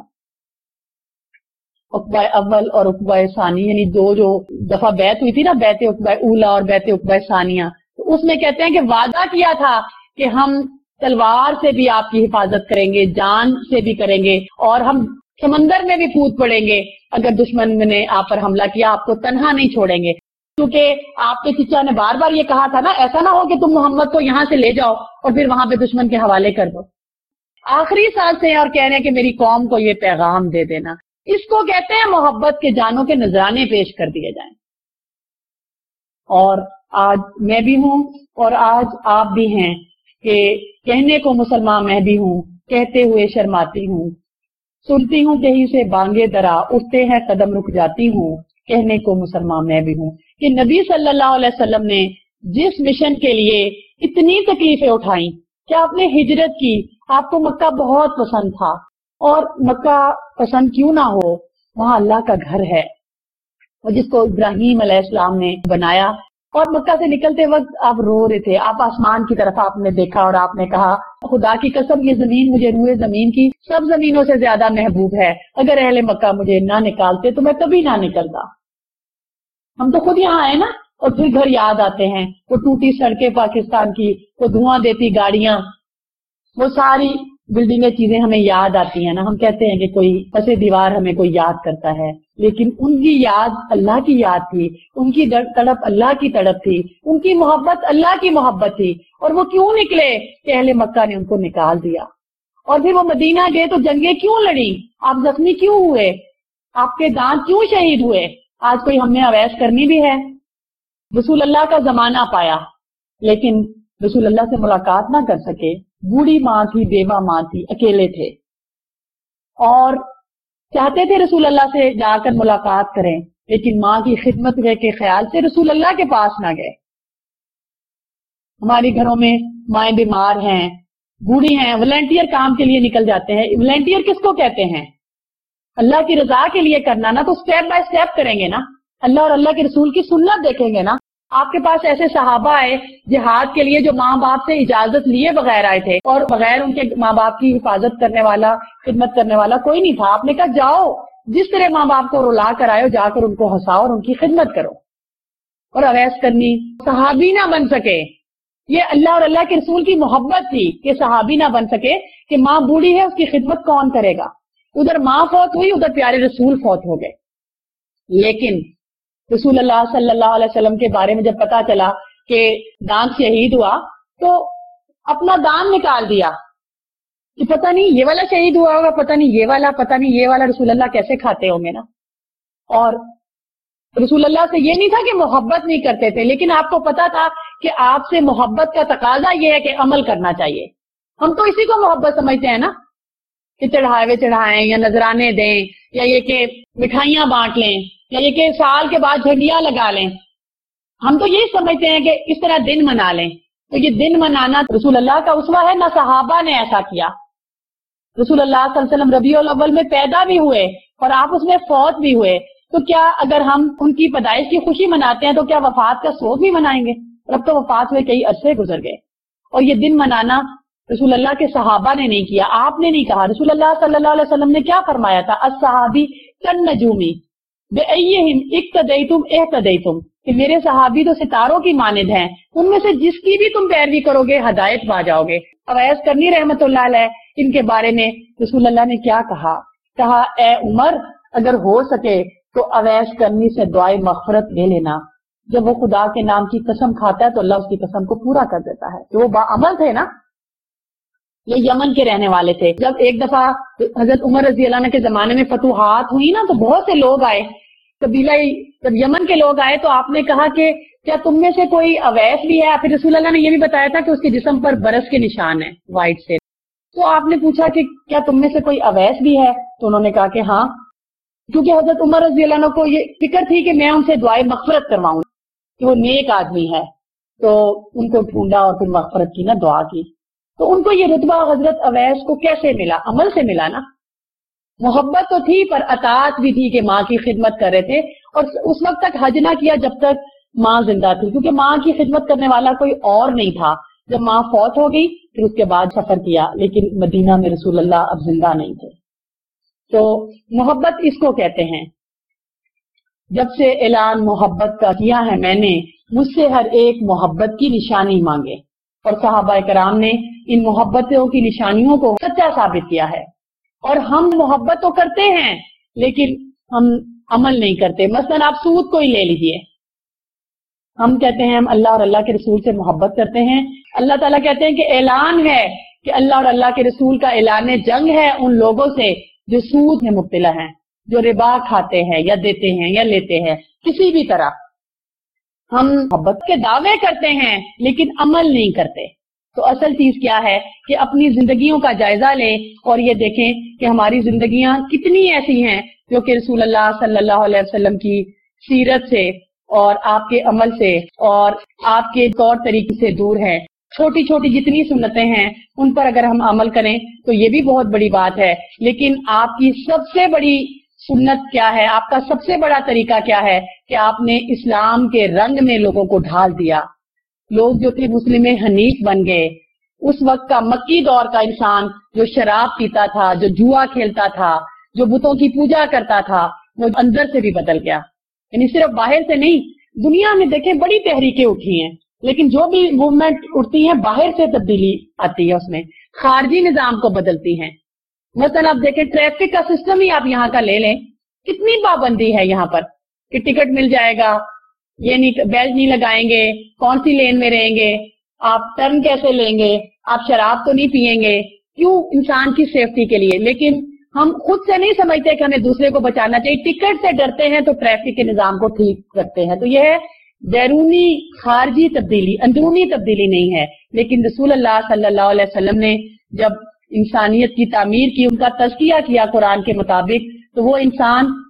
عقبہ اول اور عقبہ ثانی یعنی دو جو دفعہ بیعت ہوئی تھی نا، بیعت عقبہ اولا اور بیعت عقبہ ثانیہ، تو اس میں کہتے ہیں کہ وعدہ کیا تھا کہ ہم تلوار سے بھی آپ کی حفاظت کریں گے، جان سے بھی کریں گے، اور ہم سمندر میں بھی کود پڑیں گے اگر دشمن نے آپ پر حملہ کیا، آپ کو تنہا نہیں چھوڑیں گے، کیونکہ آپ کے چچا نے بار بار یہ کہا تھا نا، ایسا نہ ہو کہ تم محمد کو یہاں سے لے جاؤ اور پھر وہاں پہ دشمن کے حوالے کر دو۔ آخری سانسیں اور کہہ رہے ہیں کہ میری قوم کو یہ پیغام دے دینا، اس کو کہتے ہیں محبت کے جانوں کے نذرانے پیش کر دیے جائیں۔ اور آج میں بھی ہوں اور آج آپ بھی ہیں کہ کہنے کو مسلمان میں بھی ہوں، کہتے ہوئے شرماتی ہوں، سنتی ہوں کہیں سے بانگے درا، اٹھتے ہیں قدم رک جاتی ہوں، کہنے کو مسلمان میں بھی ہوں، کہ نبی صلی اللہ علیہ وسلم نے جس مشن کے لیے اتنی تکلیفیں اٹھائیں کہ آپ نے ہجرت کی، آپ کو مکہ بہت پسند تھا، اور مکہ پسند کیوں نہ ہو، وہاں اللہ کا گھر ہے، اور جس کو ابراہیم علیہ السلام نے بنایا، اور مکہ سے نکلتے وقت آپ رو رہے تھے، آپ آسمان کی طرف آپ نے دیکھا اور آپ نے کہا خدا کی قسم یہ زمین مجھے روئے زمین کی سب زمینوں سے زیادہ محبوب ہے، اگر اہل مکہ مجھے نہ نکالتے تو میں کبھی نہ نکلتا۔ ہم تو خود یہاں آئے نا، اور پھر گھر یاد آتے ہیں، وہ ٹوٹی سڑکیں پاکستان کی، وہ دھواں دیتی گاڑیاں، وہ ساری بلڈنگیں چیزیں ہمیں یاد آتی ہیں نا، ہم کہتے ہیں کہ کوئی پسے دیوار ہمیں کوئی یاد کرتا ہے، لیکن ان کی یاد اللہ کی یاد تھی، ان کی تڑپ اللہ کی تڑپ تھی، ان کی محبت اللہ کی محبت تھی، اور وہ کیوں نکلے کہ اہل مکہ نے ان کو نکال دیا، اور پھر وہ مدینہ گئے تو جنگیں کیوں لڑی، آپ زخمی کیوں ہوئے، آپ کے دانت کیوں شہید ہوئے۔ آج کوئی ہم نے اویس کرنی بھی ہے، رسول اللہ کا زمانہ پایا لیکن رسول اللہ سے ملاقات نہ کر سکے، بوڑھی ماں تھی، بیوہ ماں تھی، اکیلے تھے، اور چاہتے تھے رسول اللہ سے جا کر ملاقات کریں، لیکن ماں کی خدمت کے خیال سے رسول اللہ کے پاس نہ گئے۔ ہمارے گھروں میں مائیں بیمار ہیں، بوڑھی ہیں، والنٹیئر کام کے لیے نکل جاتے ہیں۔ والنٹیئر کس کو کہتے ہیں؟ اللہ کی رضا کے لیے کرنا نا، تو سٹیپ بائی سٹیپ کریں گے نا، اللہ اور اللہ کے رسول کی سنت دیکھیں گے نا۔ آپ کے پاس ایسے صحابہ آئے جہاد کے لیے جو ماں باپ سے اجازت لیے بغیر آئے تھے، اور بغیر ان کے ماں باپ کی حفاظت کرنے والا، خدمت کرنے والا کوئی نہیں تھا۔ آپ نے کہا جاؤ، جس طرح ماں باپ کو رلا کر آئے ہو، جا کر ان کو ہنساؤ اور ان کی خدمت کرو۔ اور اویس کرنی صحابی نہ بن سکے، یہ اللہ اور اللہ کے رسول کی محبت تھی کہ صحابی نہ بن سکے کہ ماں بوڑھی ہے، اس کی خدمت کون کرے گا۔ ادھر ماں فوت ہوئی، ادھر پیارے رسول فوت ہو گئے۔ لیکن رسول اللہ صلی اللہ علیہ وسلم کے بارے میں جب پتا چلا کہ دان شہید ہوا تو اپنا دان نکال دیا کہ پتہ نہیں یہ والا شہید ہوا ہوگا، پتہ نہیں یہ والا، پتہ نہیں یہ والا، رسول اللہ کیسے کھاتے ہوں گے نا۔ اور رسول اللہ سے یہ نہیں تھا کہ محبت نہیں کرتے تھے، لیکن آپ کو پتا تھا کہ آپ سے محبت کا تقاضا یہ ہے کہ عمل کرنا چاہیے۔ ہم تو اسی کو محبت سمجھتے ہیں نا، کہ چڑھاوے چڑھائیں یا نذرانے دیں، یا یہ کہ مٹھائیاں بانٹ لیں، یا یہ کہ سال کے بعد جھنڈیاں لگا لیں۔ ہم تو یہی سمجھتے ہیں کہ اس طرح دن منا لیں۔ تو یہ دن منانا رسول اللہ کا اسوہ ہے، نہ صحابہ نے ایسا کیا۔ رسول اللہ صلی اللہ علیہ وسلم ربیع الاول میں پیدا بھی ہوئے اور آپ اس میں فوت بھی ہوئے، تو کیا اگر ہم ان کی پیدائش کی خوشی مناتے ہیں تو کیا وفات کا سوگ بھی منائیں گے؟ اب تو وفات ہوئے کئی عرصے گزر گئے۔ اور یہ دن منانا رسول اللہ کے صحابہ نے نہیں کیا، آپ نے نہیں کہا۔ رسول اللہ صلی اللہ علیہ وسلم نے کیا فرمایا تھا؟ الصحابی کالنجومی بأیہم اقتدیتم اہتدیتم، کہ میرے صحابی تو ستاروں کی مانند ہیں، ان میں سے جس کی بھی تم پیروی کرو گے ہدایت پا جاؤ گے۔ اویس کرنی رحمت اللہ علیہ، ان کے بارے میں رسول اللہ نے کیا کہا اے عمر اگر ہو سکے تو اویس کرنی سے دعائے مغفرت لے لینا۔ جب وہ خدا کے نام کی قسم کھاتا ہے تو اللہ اس کی قسم کو پورا کر دیتا ہے، کہ وہ باعمل تھے نا۔ یہ یمن کے رہنے والے تھے۔ جب ایک دفعہ حضرت عمر رضی اللہ عنہ کے زمانے میں فتوحات ہوئی نا، تو بہت سے لوگ آئے، قبیلہ جب یمن کے لوگ آئے تو آپ نے کہا کہ کیا تم میں سے کوئی اویس بھی ہے؟ پھر رسول اللہ نے یہ بھی بتایا تھا کہ اس کے جسم پر برس کے نشان ہیں، وائٹ سے۔ تو آپ نے پوچھا کہ کیا تم میں سے کوئی اویس بھی ہے؟ تو انہوں نے کہا کہ ہاں، کیونکہ حضرت عمر رضی اللہ عنہ کو یہ فکر تھی کہ میں ان سے دعائے مغفرت کرواؤں، کہ وہ نیک آدمی ہے۔ تو ان کو ڈھونڈا اور پھر مغفرت کی نا، دعا کی۔ تو ان کو یہ رتبہ حضرت اویس کو کیسے ملا؟ عمل سے ملا نا۔ محبت تو تھی پر اطاعت بھی تھی کہ ماں کی خدمت کر رہے تھے، اور اس وقت تک حج نہ کیا جب تک ماں زندہ تھی، کیونکہ ماں کی خدمت کرنے والا کوئی اور نہیں تھا۔ جب ماں فوت ہو گئی پھر اس کے بعد سفر کیا، لیکن مدینہ میں رسول اللہ اب زندہ نہیں تھے۔ تو محبت اس کو کہتے ہیں۔ جب سے اعلان محبت کا کیا ہے میں نے، مجھ سے ہر ایک محبت کی نشانی مانگے، اور صحابہ کرام نے ان محبتوں کی نشانیوں کو سچا ثابت کیا ہے۔ اور ہم محبت تو کرتے ہیں لیکن ہم عمل نہیں کرتے۔ مثلا آپ سود کو ہی لے لیجئے، ہم کہتے ہیں ہم اللہ اور اللہ کے رسول سے محبت کرتے ہیں، اللہ تعالیٰ کہتے ہیں کہ اعلان ہے کہ اللہ اور اللہ کے رسول کا اعلان جنگ ہے ان لوگوں سے جو سود میں مبتلا ہیں، جو ربا کھاتے ہیں یا دیتے ہیں یا لیتے ہیں کسی بھی طرح۔ ہم محبت کے دعوے کرتے ہیں لیکن عمل نہیں کرتے۔ تو اصل چیز کیا ہے کہ اپنی زندگیوں کا جائزہ لیں اور یہ دیکھیں کہ ہماری زندگیاں کتنی ایسی ہیں جو کہ رسول اللہ صلی اللہ علیہ وسلم کی سیرت سے اور آپ کے عمل سے اور آپ کے طور طریقے سے دور ہیں۔ چھوٹی چھوٹی جتنی سنتیں ہیں ان پر اگر ہم عمل کریں تو یہ بھی بہت بڑی بات ہے، لیکن آپ کی سب سے بڑی سنت کیا ہے؟ آپ کا سب سے بڑا طریقہ کیا ہے کہ آپ نے اسلام کے رنگ میں لوگوں کو ڈھال دیا۔ لوگ جو تھے مسلم حنیف بن گئے۔ اس وقت کا مکی دور کا انسان جو شراب پیتا تھا، جو جوا کھیلتا تھا، جو بتوں کی پوجا کرتا تھا، وہ اندر سے بھی بدل گیا۔ یعنی صرف باہر سے نہیں، دنیا میں دیکھیں بڑی تحریکیں اٹھی ہیں، لیکن جو بھی موومنٹ اٹھتی ہیں باہر سے تبدیلی آتی ہے، اس میں خارجی نظام کو بدلتی ہیں۔ مثلا آپ دیکھیں ٹریفک کا سسٹم ہی آپ یہاں کا لے لیں، کتنی پابندی ہے یہاں پر کہ ٹکٹ مل جائے گا، یہ نہیں بیلٹ نہیں لگائیں گے، کون سی لین میں رہیں گے، آپ ٹرن کیسے لیں گے، آپ شراب تو نہیں پیئیں گے، کیوں؟ انسان کی سیفٹی کے لیے۔ لیکن ہم خود سے نہیں سمجھتے کہ ہمیں دوسرے کو بچانا چاہیے، ٹکٹ سے ڈرتے ہیں تو ٹریفک کے نظام کو ٹھیک رکھتے ہیں۔ تو یہ ہے بیرونی خارجی تبدیلی، اندرونی تبدیلی نہیں ہے۔ لیکن رسول اللہ صلی اللہ علیہ وسلم نے جب انسانیت کی تعمیر کی، ان کا تزکیہ کیا قرآن کے مطابق، تو وہ انسان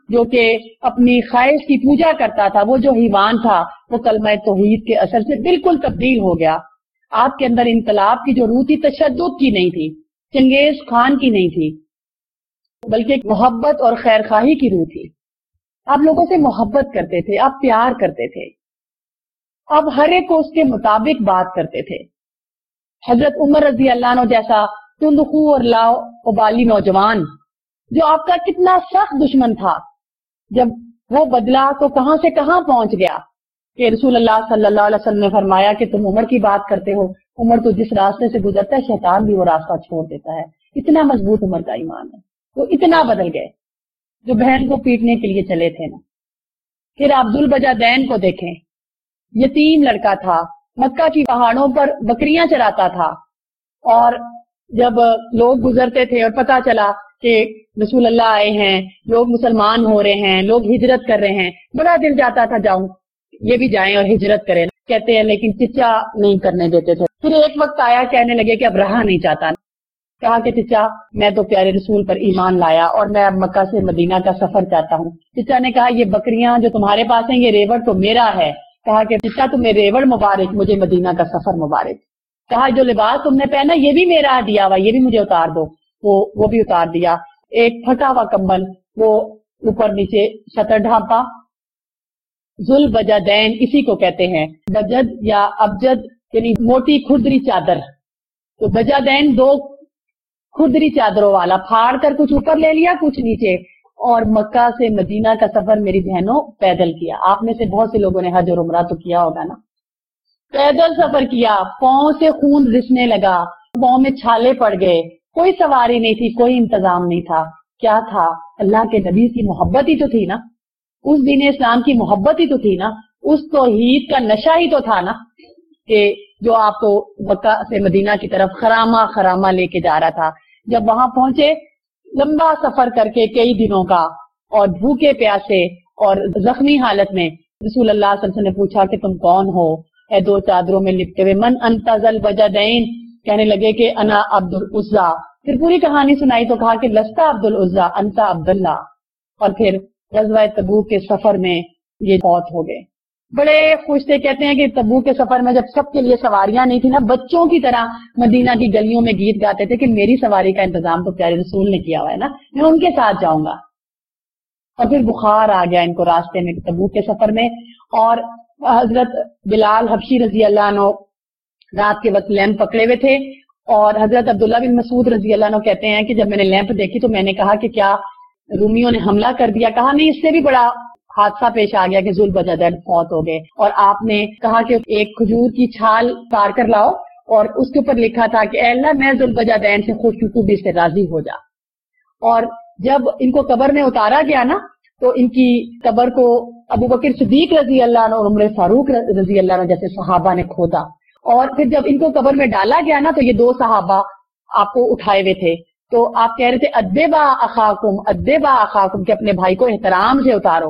جو کہ اپنی خواہش کی پوجا کرتا تھا، وہ جو حیوان تھا وہ کلمہ توحید کے اثر سے بالکل تبدیل ہو گیا. آپ کے اندر انقلاب کی جو روح تھی تشدد کی نہیں تھی، چنگیز خان کی نہیں تھی، بلکہ محبت اور خیر خواہی کی روح تھی. آپ لوگوں سے محبت کرتے تھے، آپ پیار کرتے تھے، آپ ہر ایک کو اس کے مطابق بات کرتے تھے. حضرت عمر رضی اللہ عنہ جیسا تندخو اور لا ابالی نوجوان جو آپ کا کتنا سخت دشمن تھا، جب وہ بدلا تو کہاں سے کہاں پہنچ گیا کہ رسول اللہ صلی اللہ علیہ وسلم نے فرمایا کہ تم عمر کی بات کرتے ہو، عمر تو جس راستے سے گزرتا ہے شیطان بھی وہ راستہ چھوڑ دیتا ہے. اتنا مضبوط عمر کا ایمان ہے. وہ اتنا بدل گئے جو بہن کو پیٹنے کے لیے چلے تھے نا. پھر آپ ذوالبجادین کو دیکھیں، یتیم لڑکا تھا، مکہ کی پہاڑوں پر بکریاں چراتا تھا، اور جب لوگ گزرتے تھے اور پتا چلا کہ رسول اللہ آئے ہیں، لوگ مسلمان ہو رہے ہیں، لوگ ہجرت کر رہے ہیں، بڑا دل جاتا تھا جاؤں یہ بھی جائیں اور ہجرت کریں. کہتے ہیں لیکن چچا نہیں کرنے دیتے تھے. پھر ایک وقت آیا کہنے لگے کہ اب رہا نہیں چاہتا. کہا کہ چچا میں تو پیارے رسول پر ایمان لایا اور میں اب مکہ سے مدینہ کا سفر چاہتا ہوں. چچا نے کہا یہ بکریاں جو تمہارے پاس ہیں یہ ریوڑ تو میرا ہے. کہا کہ چچا تمہیں ریوڑ مبارک، مجھے مدینہ کا سفر مبارک. کہا جو لباس تم نے پہنا یہ بھی میرا دیا ہوا، یہ بھی مجھے اتار دو. وہ بھی اتار دیا. ایک پھٹا ہوا کمبل وہ اوپر نیچے شطر ڈھانپا. ذوالبجادین اسی کو کہتے ہیں، بجد یا ابجد یعنی موٹی کھردری چادر. تو بجادین دو کھردری چادروں والا، پھاڑ کر کچھ اوپر لے لیا کچھ نیچے. اور مکہ سے مدینہ کا سفر میری بہنوں پیدل کیا. آپ میں سے بہت سے لوگوں نے حج اور عمرہ تو کیا ہوگا نا. پیدل سفر کیا، پاؤں سے خون رسنے لگا، پاؤں میں چھالے پڑ گئے. کوئی سواری نہیں تھی، کوئی انتظام نہیں تھا. کیا تھا؟ اللہ کے نبی کی محبت ہی تو تھی نا، اس دین اسلام کی محبت ہی تو تھی نا، اس توحید کا نشہ ہی تو تھا نا کہ جو آپ کو مکہ سے مدینہ کی طرف خرامہ خرامہ لے کے جا رہا تھا. جب وہاں پہنچے لمبا سفر کر کے کئی دنوں کا اور بھوکے پیاسے اور زخمی حالت میں، رسول اللہ صلی اللہ علیہ وسلم نے پوچھا کہ تم کون ہو؟ اے دو چادروں میں لپٹے ہوئے، من انت ذوالبجادین. کہنے لگے کہ انا عبد العزا. پھر پوری کہانی سنائی تو کہا کہ لستا عبد العزا انت عبداللہ. اور پھر غزوہ تبوک کے سفر میں یہ فوت ہو گئے. بڑے خوش تھے. کہتے ہیں کہ تبوک کے سفر میں جب سب کے لیے سواریاں نہیں تھی نا، بچوں کی طرح مدینہ کی گلیوں میں گیت گاتے تھے کہ میری سواری کا انتظام تو پیارے رسول نے کیا ہوا ہے نا، میں ان کے ساتھ جاؤں گا. اور پھر بخار آ گیا ان کو راستے میں تبوک کے سفر میں. اور حضرت بلال حبشی رضی اللہ عنہ رات کے وقت لیمپ پکڑے ہوئے تھے، اور حضرت عبداللہ بن مسعود رضی اللہ عنہ کہتے ہیں کہ جب میں نے لیمپ دیکھی تو میں نے کہا کہ کیا رومیوں نے حملہ کر دیا؟ کہا نہیں، اس سے بھی بڑا حادثہ پیش آ گیا کہ ذوالبجادین فوت ہو گئے. اور آپ نے کہا کہ ایک کھجور کی چھال اتار کر لاؤ، اور اس کے اوپر لکھا تھا کہ اے اللہ میں ذوالبجادین سے خوشنصیبی سے راضی ہو جا. اور جب ان کو قبر میں اتارا گیا نا تو ان کی قبر کو ابو بکر صدیق رضی اللہ عنہ اور عمر فاروق رضی اللہ عنہ جیسے صحابہ نے کھودا. اور پھر جب ان کو قبر میں ڈالا گیا نا تو یہ دو صحابہ آپ کو اٹھائے ہوئے تھے. تو آپ کہہ رہے تھے ادبا اخاکم ادبا اخاکم کہ اپنے بھائی کو احترام سے اتارو.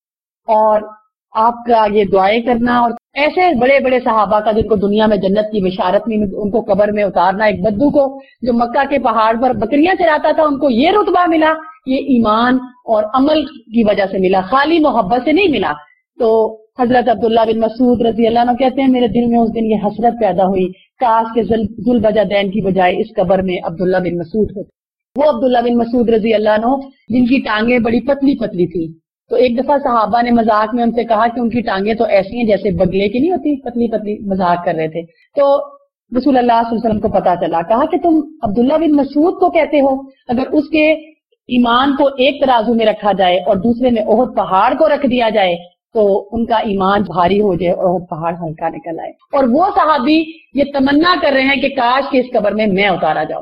اور آپ کا یہ دعائیں کرنا اور ایسے بڑے بڑے صحابہ کا جن کو دنیا میں جنت کی بشارت میں ان کو قبر میں اتارنا، ایک بدو کو جو مکہ کے پہاڑ پر بکریاں چراتا تھا ان کو یہ رتبہ ملا، یہ ایمان اور عمل کی وجہ سے ملا، خالی محبت سے نہیں ملا. تو حضرت عبداللہ بن مسعود رضی اللہ عنہ کہتے ہیں میرے دل میں اس دن یہ حسرت پیدا ہوئی، کاش کے ذوالبجادین کی بجائے اس قبر میں عبداللہ بن مسعود ہوتے. وہ عبداللہ بن مسعود رضی اللہ عنہ جن کی ٹانگیں بڑی پتلی پتلی تھی. تو ایک دفعہ صحابہ نے مذاق میں ان سے کہا کہ ان کی ٹانگیں تو ایسی ہیں جیسے بگلے کی نہیں ہوتی، پتلی پتلی، مذاق کر رہے تھے. تو رسول اللہ صلی اللہ علیہ وسلم کو پتا چلا، کہا کہ تم عبداللہ بن مسعود کو کہتے ہو؟ اگر اس کے ایمان کو ایک ترازو میں رکھا جائے اور دوسرے میں احد پہاڑ کو رکھ دیا جائے تو ان کا ایمان بھاری ہو جائے اور احد پہاڑ ہلکا نکل آئے. اور وہ صحابی یہ تمنا کر رہے ہیں کہ کاش کہ اس قبر میں اتارا جاؤں.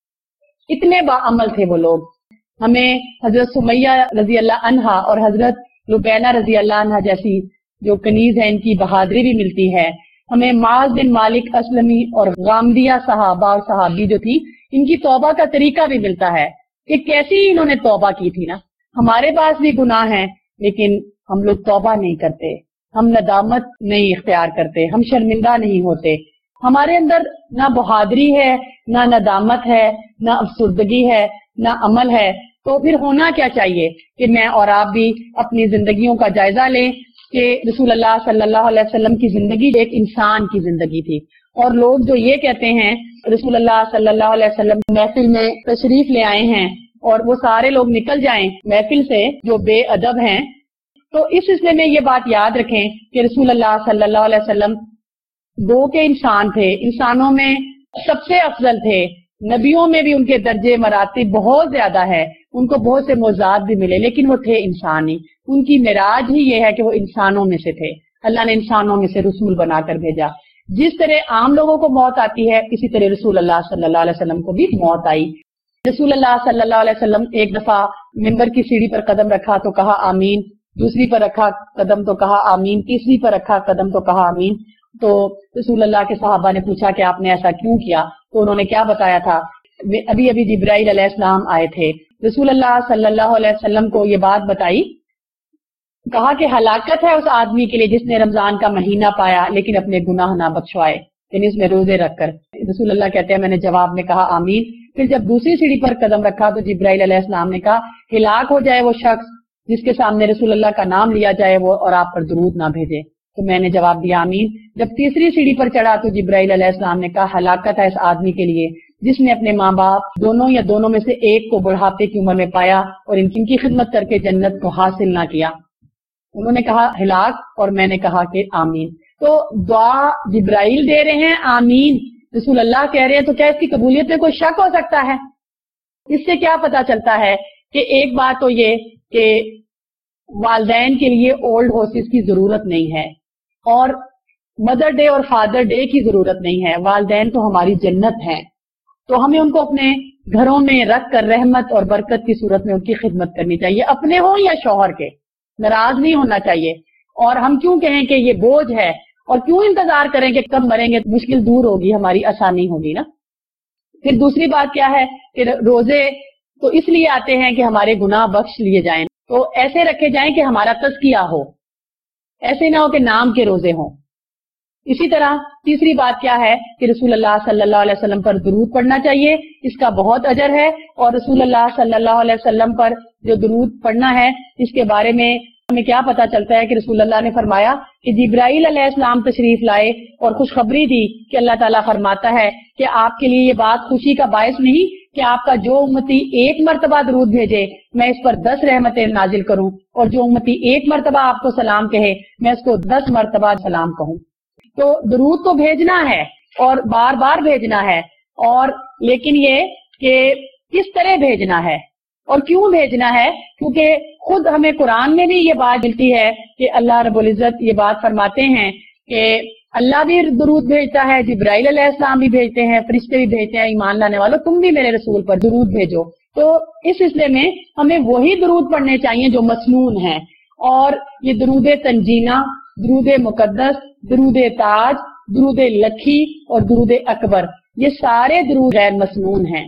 اتنے باعمل تھے وہ لوگ. ہمیں حضرت سمیہ رضی اللہ عنہا اور حضرت لبینہ رضی اللہ عنہا جیسی جو کنیز ہے ان کی بہادری بھی ملتی ہے. ہمیں معاذ بن مالک اسلمی اور غامدیہ صحابہ اور صحابی جو تھی ان کی توبہ کا طریقہ بھی ملتا ہے کہ کیسی انہوں نے توبہ کی تھی نا. ہمارے پاس بھی گناہ ہیں لیکن ہم لوگ توبہ نہیں کرتے، ہم ندامت نہیں اختیار کرتے، ہم شرمندہ نہیں ہوتے. ہمارے اندر نہ بہادری ہے، نہ ندامت ہے، نہ افسردگی ہے، نہ عمل ہے. تو پھر ہونا کیا چاہیے کہ میں اور آپ بھی اپنی زندگیوں کا جائزہ لیں کہ رسول اللہ صلی اللہ علیہ وسلم کی زندگی ایک انسان کی زندگی تھی، اور لوگ جو یہ کہتے ہیں رسول اللہ صلی اللہ علیہ وسلم محفل میں تشریف لے آئے ہیں اور وہ سارے لوگ نکل جائیں محفل سے جو بے ادب ہیں، تو اس سلسلے میں یہ بات یاد رکھیں کہ رسول اللہ صلی اللہ علیہ وسلم دو کے انسان تھے، انسانوں میں سب سے افضل تھے، نبیوں میں بھی ان کے درجے مراتب بہت زیادہ ہے، ان کو بہت سے معجزات بھی ملے، لیکن وہ تھے انسان ہی، ان کی معراج ہی یہ ہے کہ وہ انسانوں میں سے تھے، اللہ نے انسانوں میں سے رسول بنا کر بھیجا۔ جس طرح عام لوگوں کو موت آتی ہے اسی طرح رسول اللہ صلی اللہ علیہ وسلم کو بھی موت آئی۔ رسول اللہ صلی اللہ علیہ وسلم ایک دفعہ منبر کی سیڑھی پر قدم رکھا تو کہا آمین، دوسری پر رکھا قدم تو کہا آمین، تیسری پر رکھا قدم تو کہا آمین۔ تو رسول اللہ کے صحابہ نے پوچھا کہ آپ نے ایسا کیوں کیا؟ تو انہوں نے کیا بتایا تھا؟ ابھی جبرائیل علیہ السلام آئے تھے، رسول اللہ صلی اللہ علیہ وسلم کو یہ بات بتائی، کہا کہ ہلاکت ہے اس آدمی کے لیے جس نے رمضان کا مہینہ پایا لیکن اپنے گناہ نہ بخشوائے، یعنی اس میں روزے رکھ کر۔ رسول اللہ کہتے ہیں میں نے جواب میں کہا آمین۔ پھر جب دوسری سیڑھی پر قدم رکھا تو جبرائیل علیہ السلام نے کہا ہلاک ہو جائے وہ شخص جس کے سامنے رسول اللہ کا نام لیا جائے وہ اور آپ پر درود نہ بھیجے، تو میں نے جواب دیا آمین۔ جب تیسری سیڑھی پر چڑھا تو جبرائیل علیہ السلام نے کہا ہلاکت ہے اس آدمی کے لیے جس نے اپنے ماں باپ دونوں یا دونوں میں سے ایک کو بڑھاپے کی عمر میں پایا اور ان کی خدمت کر کے جنت کو حاصل نہ کیا۔ انہوں نے کہا ہلاک اور میں نے کہا کہ آمین۔ تو دعا جبرائیل دے رہے ہیں، آمین رسول اللہ کہہ رہے ہیں، تو کیا اس کی قبولیت میں کوئی شک ہو سکتا ہے؟ اس سے کیا پتا چلتا ہے کہ ایک بات تو یہ کہ والدین کے لیے اولڈ ہاؤسز کی ضرورت نہیں ہے اور مدر ڈے اور فادر ڈے کی ضرورت نہیں ہے، والدین تو ہماری جنت ہیں، تو ہمیں ان کو اپنے گھروں میں رکھ کر رحمت اور برکت کی صورت میں ان کی خدمت کرنی چاہیے، اپنے ہوں یا شوہر کے، ناراض نہیں ہونا چاہیے۔ اور ہم کیوں کہیں کہ یہ بوجھ ہے اور کیوں انتظار کریں کہ کب مریں گے، مشکل دور ہوگی، ہماری آسانی ہوگی نا۔ پھر دوسری بات کیا ہے کہ روزے تو اس لیے آتے ہیں کہ ہمارے گناہ بخش لیے جائیں، تو ایسے رکھے جائیں کہ ہمارا تزکیہ ہو، ایسے نہ ہو کہ نام کے روزے ہوں۔ اسی طرح تیسری بات کیا ہے کہ رسول اللہ صلی اللہ علیہ وسلم پر درود پڑھنا چاہیے، اس کا بہت اجر ہے، اور رسول اللہ صلی اللہ علیہ وسلم پر جو درود پڑھنا ہے اس کے بارے میں ہمیں کیا پتا چلتا ہے کہ رسول اللہ نے فرمایا کہ جبرائیل علیہ السلام تشریف لائے اور خوشخبری دی کہ اللہ تعالیٰ فرماتا ہے کہ آپ کے لیے یہ بات خوشی کا باعث نہیں کہ آپ کا جو امتی ایک مرتبہ درود بھیجے میں اس پر 10 رحمتیں نازل کروں، اور جو امتی ایک مرتبہ آپ کو سلام کہے میں اس کو 10 مرتبہ سلام کہوں۔ تو درود تو بھیجنا ہے اور بار بار بھیجنا ہے، اور لیکن یہ کہ کس طرح بھیجنا ہے اور کیوں بھیجنا ہے، کیونکہ خود ہمیں قرآن میں بھی یہ بات ملتی ہے کہ اللہ رب العزت یہ بات فرماتے ہیں کہ اللہ بھی درود بھیجتا ہے، جبرائیل علیہ السلام بھی بھیجتے ہیں، فرشتے بھی بھیجتے ہیں، ایمان لانے والوں تم بھی میرے رسول پر درود بھیجو۔ تو اس سلسلے میں ہمیں وہی درود پڑھنے چاہیے جو مسنون ہیں، اور یہ درود تنجینہ، درود مقدس، درود تاج، درود لکھی اور درود اکبر، یہ سارے درود غیر مسنون ہیں۔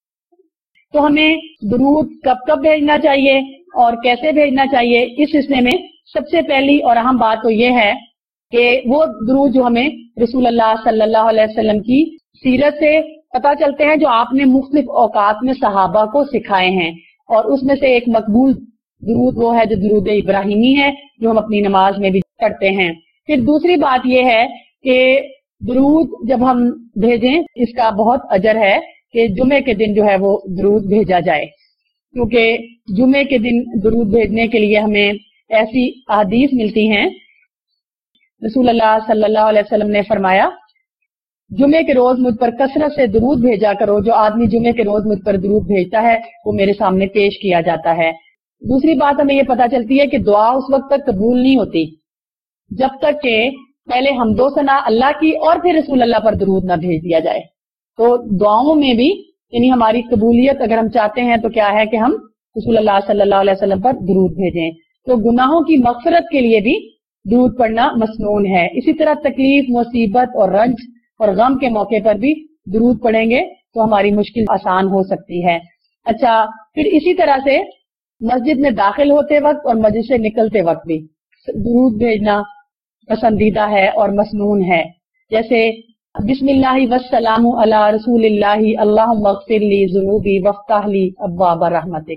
تو ہمیں درود کب کب بھیجنا چاہیے اور کیسے بھیجنا چاہیے، اس سلسلے میں سب سے پہلی اور اہم بات تو یہ ہے کہ وہ درود جو ہمیں رسول اللہ صلی اللہ علیہ وسلم کی سیرت سے پتہ چلتے ہیں جو آپ نے مختلف اوقات میں صحابہ کو سکھائے ہیں، اور اس میں سے ایک مقبول درود وہ ہے جو درود ابراہیمی ہے جو ہم اپنی نماز میں بھی پڑھتے ہیں۔ پھر دوسری بات یہ ہے کہ درود جب ہم بھیجیں اس کا بہت اجر ہے کہ جمعے کے دن جو ہے وہ درود بھیجا جائے، کیونکہ جمعے کے دن درود بھیجنے کے لیے ہمیں ایسی احادیث ملتی ہیں۔ رسول اللہ صلی اللہ علیہ وسلم نے فرمایا جمعے کے روز مجھ پر کثرت سے درود بھیجا کرو، جو آدمی جمعے کے روز مجھ پر درود بھیجتا ہے وہ میرے سامنے پیش کیا جاتا ہے۔ دوسری بات ہمیں یہ پتہ چلتی ہے کہ دعا اس وقت تک قبول نہیں ہوتی جب تک کہ پہلے حمد و ثنا اللہ کی اور پھر رسول اللہ پر درود نہ بھیج دیا جائے۔ تو دعاؤں میں بھی یعنی ہماری قبولیت اگر ہم چاہتے ہیں تو کیا ہے کہ ہم رسول اللہ صلی اللہ علیہ وسلم پر درود بھیجیں۔ تو گناہوں کی مغفرت کے لیے بھی درود پڑھنا مسنون ہے۔ اسی طرح تکلیف، مصیبت اور رنج اور غم کے موقع پر بھی درود پڑھیں گے تو ہماری مشکل آسان ہو سکتی ہے۔ اچھا، پھر اسی طرح سے مسجد میں داخل ہوتے وقت اور مسجد سے نکلتے وقت بھی درود بھیجنا پسندیدہ ہے اور مسنون ہے، جیسے بسم اللہ والسلام علی رسول اللہ اللہم اغفر لی ذنوبی وافتح لی ابواب رحمتک،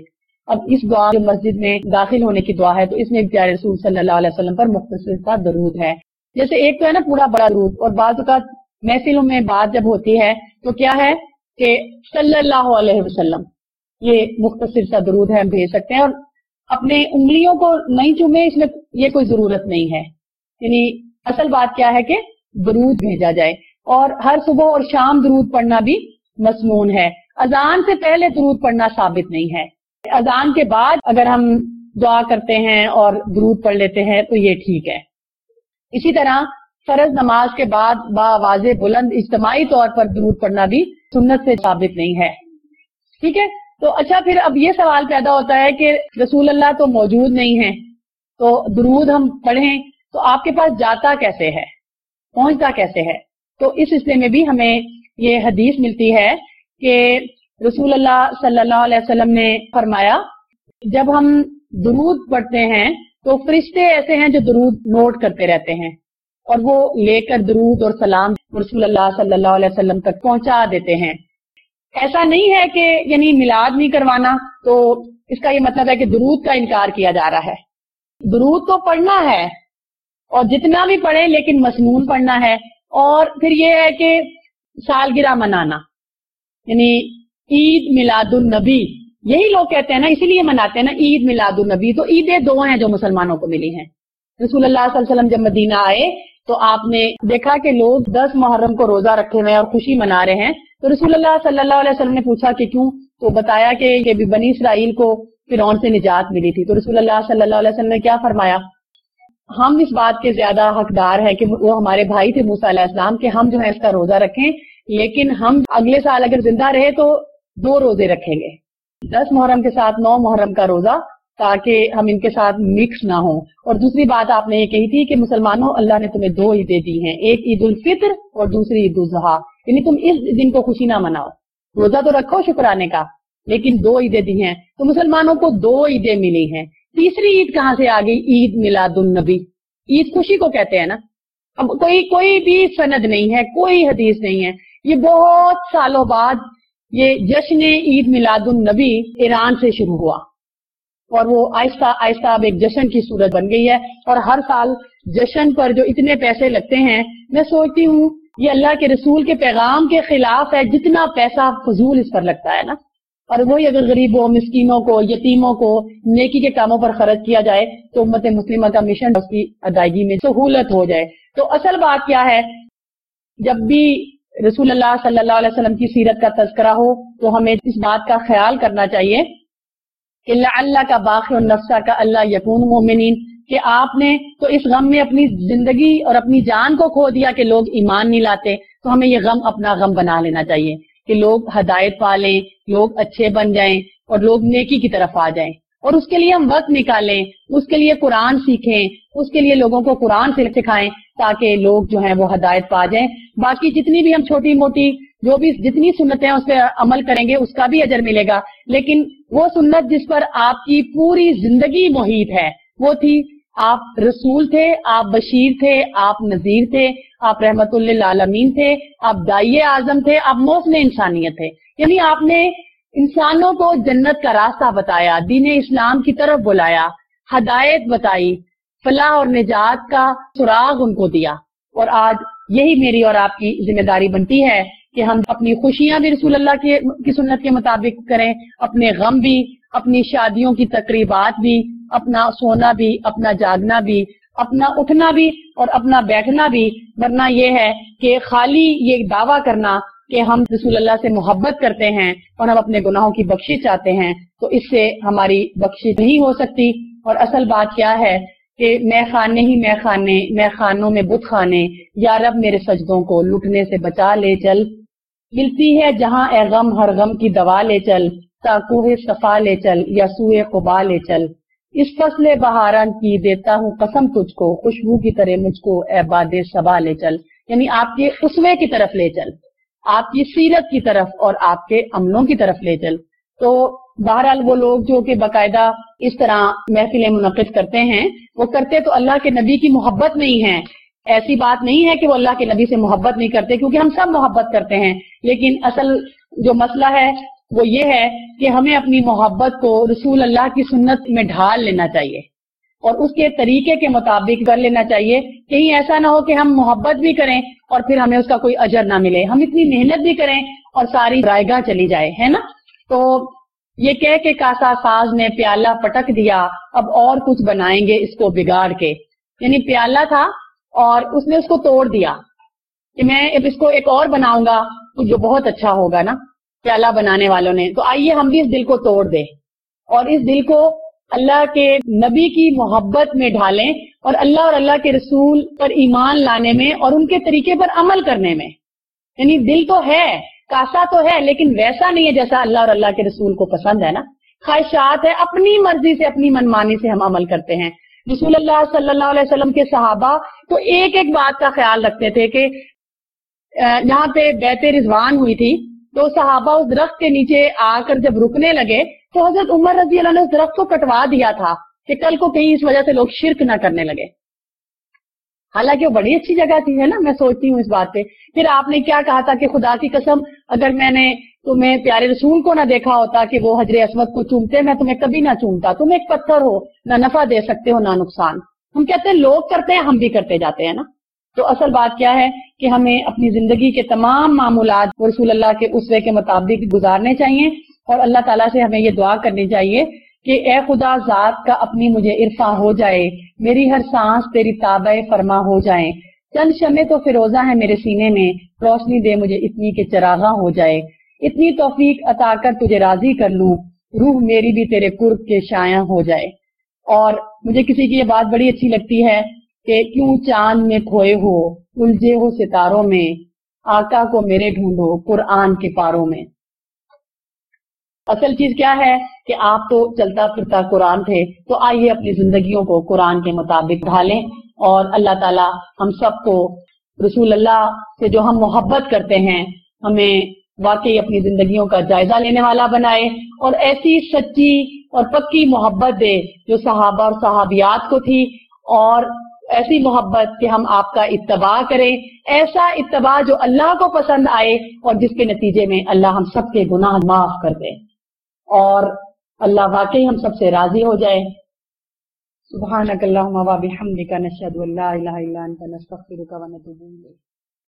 اب اس دعا جو مسجد میں داخل ہونے کی دعا ہے تو اس میں پیارے رسول صلی اللہ علیہ وسلم پر مختصر سا درود ہے. جیسے ایک تو ہے نا پورا بڑا درود، اور بعض اوقات محفلوں میں بات جب ہوتی ہے تو کیا ہے کہ صلی اللہ علیہ وسلم، یہ مختصر سا درود ہے، ہم بھیج سکتے ہیں. اور اپنے انگلیوں کو نہیں چومے، اس میں یہ کوئی ضرورت نہیں ہے. یعنی اصل بات کیا ہے کہ درود بھیجا جائے، اور ہر صبح اور شام درود پڑھنا بھی مسنون ہے. اذان سے پہلے درود پڑھنا ثابت نہیں ہے. اذان کے بعد اگر ہم دعا کرتے ہیں اور درود پڑھ لیتے ہیں تو یہ ٹھیک ہے. اسی طرح فرض نماز کے بعد بآواز بلند اجتماعی طور پر درود پڑھنا بھی سنت سے ثابت نہیں ہے. ٹھیک ہے. تو اچھا، پھر اب یہ سوال پیدا ہوتا ہے کہ رسول اللہ تو موجود نہیں ہیں، تو درود ہم پڑھیں تو آپ کے پاس جاتا کیسے ہے، پہنچتا کیسے ہے؟ تو اس سلسلے میں بھی ہمیں یہ حدیث ملتی ہے کہ رسول اللہ صلی اللہ علیہ وسلم نے فرمایا، جب ہم درود پڑھتے ہیں تو فرشتے ایسے ہیں جو درود نوٹ کرتے رہتے ہیں، اور وہ لے کر درود اور سلام رسول اللہ صلی اللہ علیہ وسلم تک پہنچا دیتے ہیں. ایسا نہیں ہے کہ یعنی میلاد نہیں کروانا تو اس کا یہ مطلب ہے کہ درود کا انکار کیا جا رہا ہے. درود تو پڑھنا ہے، اور جتنا بھی پڑھے لیکن مسنون پڑھنا ہے. اور پھر یہ ہے کہ سالگرہ منانا، یعنی عید میلاد النبی، یہی لوگ کہتے ہیں نا، اسی لیے مناتے ہیں نا عید میلاد النبی. تو عیدیں دو ہیں جو مسلمانوں کو ملی ہیں. رسول اللہ صلی اللہ علیہ وسلم جب مدینہ آئے تو آپ نے دیکھا کہ لوگ 10 محرم کو روزہ رکھے ہوئے اور خوشی منا رہے ہیں. تو رسول اللہ صلی اللہ علیہ وسلم نے پوچھا کہ کیوں؟ تو بتایا کہ بنی اسرائیل کو فرعون سے نجات ملی تھی. تو رسول اللہ صلی اللہ علیہ وسلم نے کیا فرمایا؟ ہم اس بات کے زیادہ حقدار ہیں کہ وہ ہمارے بھائی تھے موسیٰ علیہ السلام، کہ ہم جو ہے اس کا روزہ رکھیں، لیکن ہم اگلے سال اگر زندہ رہے تو 2 روزے رکھیں گے، 10 محرم کے ساتھ 9 محرم کا روزہ، تاکہ ہم ان کے ساتھ مکس نہ ہوں. اور دوسری بات آپ نے یہ کہی تھی کہ مسلمانوں، اللہ نے تمہیں 2 عیدیں دی ہیں، ایک عید الفطر اور دوسری عید الاضحیٰ. یعنی تم اس دن کو خوشی نہ مناؤ، روزہ تو رکھو شکرانے کا، لیکن 2 عیدیں دی ہیں. تو مسلمانوں کو 2 عیدیں ملی ہیں. تیسری عید کہاں سے آ گئی؟ عید میلاد النبی. عید خوشی کو کہتے ہیں نا. اب کوئی بھی سند نہیں ہے، کوئی حدیث نہیں ہے. یہ بہت سالوں بعد یہ جشن عید میلاد النبی ایران سے شروع ہوا، اور وہ آہستہ آہستہ اب ایک جشن کی صورت بن گئی ہے. اور ہر سال جشن پر جو اتنے پیسے لگتے ہیں، میں سوچتی ہوں یہ اللہ کے رسول کے پیغام کے خلاف ہے. جتنا پیسہ فضول اس پر لگتا ہے نا، اور وہی اگر غریبوں، مسکینوں کو، یتیموں کو نیکی کے کاموں پر خرچ کیا جائے تو امت مسلمہ کا مشن اس کی ادائیگی میں سہولت ہو جائے. تو اصل بات کیا ہے، جب بھی رسول اللہ صلی اللہ علیہ وسلم کی سیرت کا تذکرہ ہو تو ہمیں اس بات کا خیال کرنا چاہیے کہ اللہ کا باقی النفسہ کا اللہ یکون مومنین، کہ آپ نے تو اس غم میں اپنی زندگی اور اپنی جان کو کھو دیا کہ لوگ ایمان نہیں لاتے. تو ہمیں یہ غم اپنا غم بنا لینا چاہیے کہ لوگ ہدایت پا لیں، لوگ اچھے بن جائیں اور لوگ نیکی کی طرف آ جائیں. اور اس کے لیے ہم وقت نکالیں، اس کے لیے قرآن سیکھیں، اس کے لیے لوگوں کو قرآن سے سکھائیں تاکہ لوگ جو ہیں وہ ہدایت پا جائیں. باقی جتنی بھی ہم چھوٹی موٹی جو بھی جتنی سنتیں اس پہ عمل کریں گے اس کا بھی اجر ملے گا، لیکن وہ سنت جس پر آپ کی پوری زندگی محیط ہے وہ تھی، آپ رسول تھے، آپ بشیر تھے، آپ نذیر تھے، آپ رحمت للعالمین تھے، آپ داعی اعظم تھے، آپ موصل انسانیت تھے. یعنی آپ نے انسانوں کو جنت کا راستہ بتایا، دین اسلام کی طرف بلایا، ہدایت بتائی، فلاح اور نجات کا سراغ ان کو دیا. اور آج یہی میری اور آپ کی ذمہ داری بنتی ہے کہ ہم اپنی خوشیاں بھی رسول اللہ کی سنت کے مطابق کریں، اپنے غم بھی، اپنی شادیوں کی تقریبات بھی، اپنا سونا بھی، اپنا جاگنا بھی، اپنا اٹھنا بھی اور اپنا بیٹھنا بھی. ورنہ یہ ہے کہ خالی یہ دعویٰ کرنا کہ ہم رسول اللہ سے محبت کرتے ہیں اور ہم اپنے گناہوں کی بخشش چاہتے ہیں، تو اس سے ہماری بخشش نہیں ہو سکتی. اور اصل بات کیا ہے کہ میں خانے ہی میں خانے، میں خانوں میں بت خانے، یا رب میرے سجدوں کو لٹنے سے بچا لے چل. ملتی ہے جہاں اے غم ہر غم کی دوا لے چل، تا کوہ صفا لے چل یا سوئے قبا لے چل. اس فصل بہاران کی دیتا ہوں قسم تجھ کو، خوشبو کی طرح مجھ کو اے باد صبا لے چل. یعنی آپ کے اسوے کی طرف لے چل، آپ کی سیرت کی طرف اور آپ کے عملوں کی طرف لے چل. تو بہرحال وہ لوگ جو کہ باقاعدہ اس طرح محفلیں منعقد کرتے ہیں، وہ کرتے تو اللہ کے نبی کی محبت میں ہی ہیں. ایسی بات نہیں ہے کہ وہ اللہ کے نبی سے محبت نہیں کرتے، کیونکہ ہم سب محبت کرتے ہیں. لیکن اصل جو مسئلہ ہے وہ یہ ہے کہ ہمیں اپنی محبت کو رسول اللہ کی سنت میں ڈھال لینا چاہیے اور اس کے طریقے کے مطابق کر لینا چاہیے. کہیں ایسا نہ ہو کہ ہم محبت بھی کریں اور پھر ہمیں اس کا کوئی اجر نہ ملے. ہم اتنی محنت بھی کریں اور ساری رائے گاہ چلی جائے، ہے نا. تو یہ کہہ کے کاسا ساز نے پیالہ پٹک دیا، اب اور کچھ بنائیں گے اس کو بگاڑ کے. یعنی پیالہ تھا اور اس نے اس کو توڑ دیا کہ میں اب اس کو ایک اور بناؤں گا جو بہت اچھا ہوگا نا پیالہ بنانے والوں نے. تو آئیے ہم بھی اس دل کو توڑ دیں اور اس دل کو اللہ کے نبی کی محبت میں ڈھالیں اور اللہ کے رسول پر ایمان لانے میں اور ان کے طریقے پر عمل کرنے میں. یعنی دل تو ہے، کاسا تو ہے، لیکن ویسا نہیں ہے جیسا اللہ کے رسول کو پسند ہے نا. خواہشات ہے، اپنی مرضی سے اپنی منمانی سے ہم عمل کرتے ہیں. رسول اللہ صلی اللہ علیہ وسلم کے صحابہ تو ایک ایک بات کا خیال رکھتے تھے کہ یہاں پہ بیعت رضوان ہوئی تھی تو صحابہ اس درخت کے نیچے آ کر جب رکنے لگے تو حضرت عمر رضی اللہ عنہ نے اس درخت کو کٹوا دیا تھا کہ کل کو کہیں اس وجہ سے لوگ شرک نہ کرنے لگے. حالانکہ وہ بڑی اچھی جگہ تھی، ہے نا. میں سوچتی ہوں اس بات پہ. پھر آپ نے کیا کہا تھا کہ خدا کی قسم اگر میں نے تمہیں پیارے رسول کو نہ دیکھا ہوتا کہ وہ حجر اسود کو چومتے میں تمہیں کبھی نہ چومتا. تم ایک پتھر ہو، نہ نفع دے سکتے ہو نہ نقصان. ہم کہتے ہیں لوگ کرتے ہیں، ہم بھی کرتے جاتے ہیں نا. تو اصل بات کیا ہے کہ ہمیں اپنی زندگی کے تمام معمولات رسول اللہ کے اسوے کے مطابق گزارنے چاہیے اور اللہ تعالیٰ سے ہمیں یہ دعا کرنی چاہیے کہ اے خدا ذات کا اپنی مجھے عرفاں ہو جائے، میری ہر سانس تیری تابع فرما ہو جائے. چند شمع تو فیروزہ ہے میرے سینے میں، روشنی دے مجھے اتنی کہ چراغاں ہو جائے. اتنی توفیق عطا کر تجھے راضی کر لوں، روح میری بھی تیرے قرب کے شایاں ہو جائے. اور مجھے کسی کی یہ بات بڑی اچھی لگتی ہے کہ کیوں چاند میں کھوئے ہو، الجھے ہو ستاروں میں، آقا کو میرے ڈھونڈو قرآن کے پاروں میں. اصل چیز کیا ہے کہ آپ تو چلتا پھرتا قرآن تھے، تو آئیے اپنی زندگیوں کو قرآن کے مطابق ڈھالیں اور اللہ تعالیٰ ہم سب کو رسول اللہ سے جو ہم محبت کرتے ہیں ہمیں واقعی اپنی زندگیوں کا جائزہ لینے والا بنائے اور ایسی سچی اور پکی محبت دے جو صحابہ اور صحابیات کو تھی، اور ایسی محبت کہ ہم آپ کا اتباع کریں، ایسا اتباع جو اللہ کو پسند آئے اور جس کے نتیجے میں اللہ ہم سب کے گناہ معاف کر دے اور اللہ واقعی ہم سب سے راضی ہو جائے. سبحانک اللہم و بحمدک نشہد ان لا الہ الا انت نستغفرک و نتوب الیک.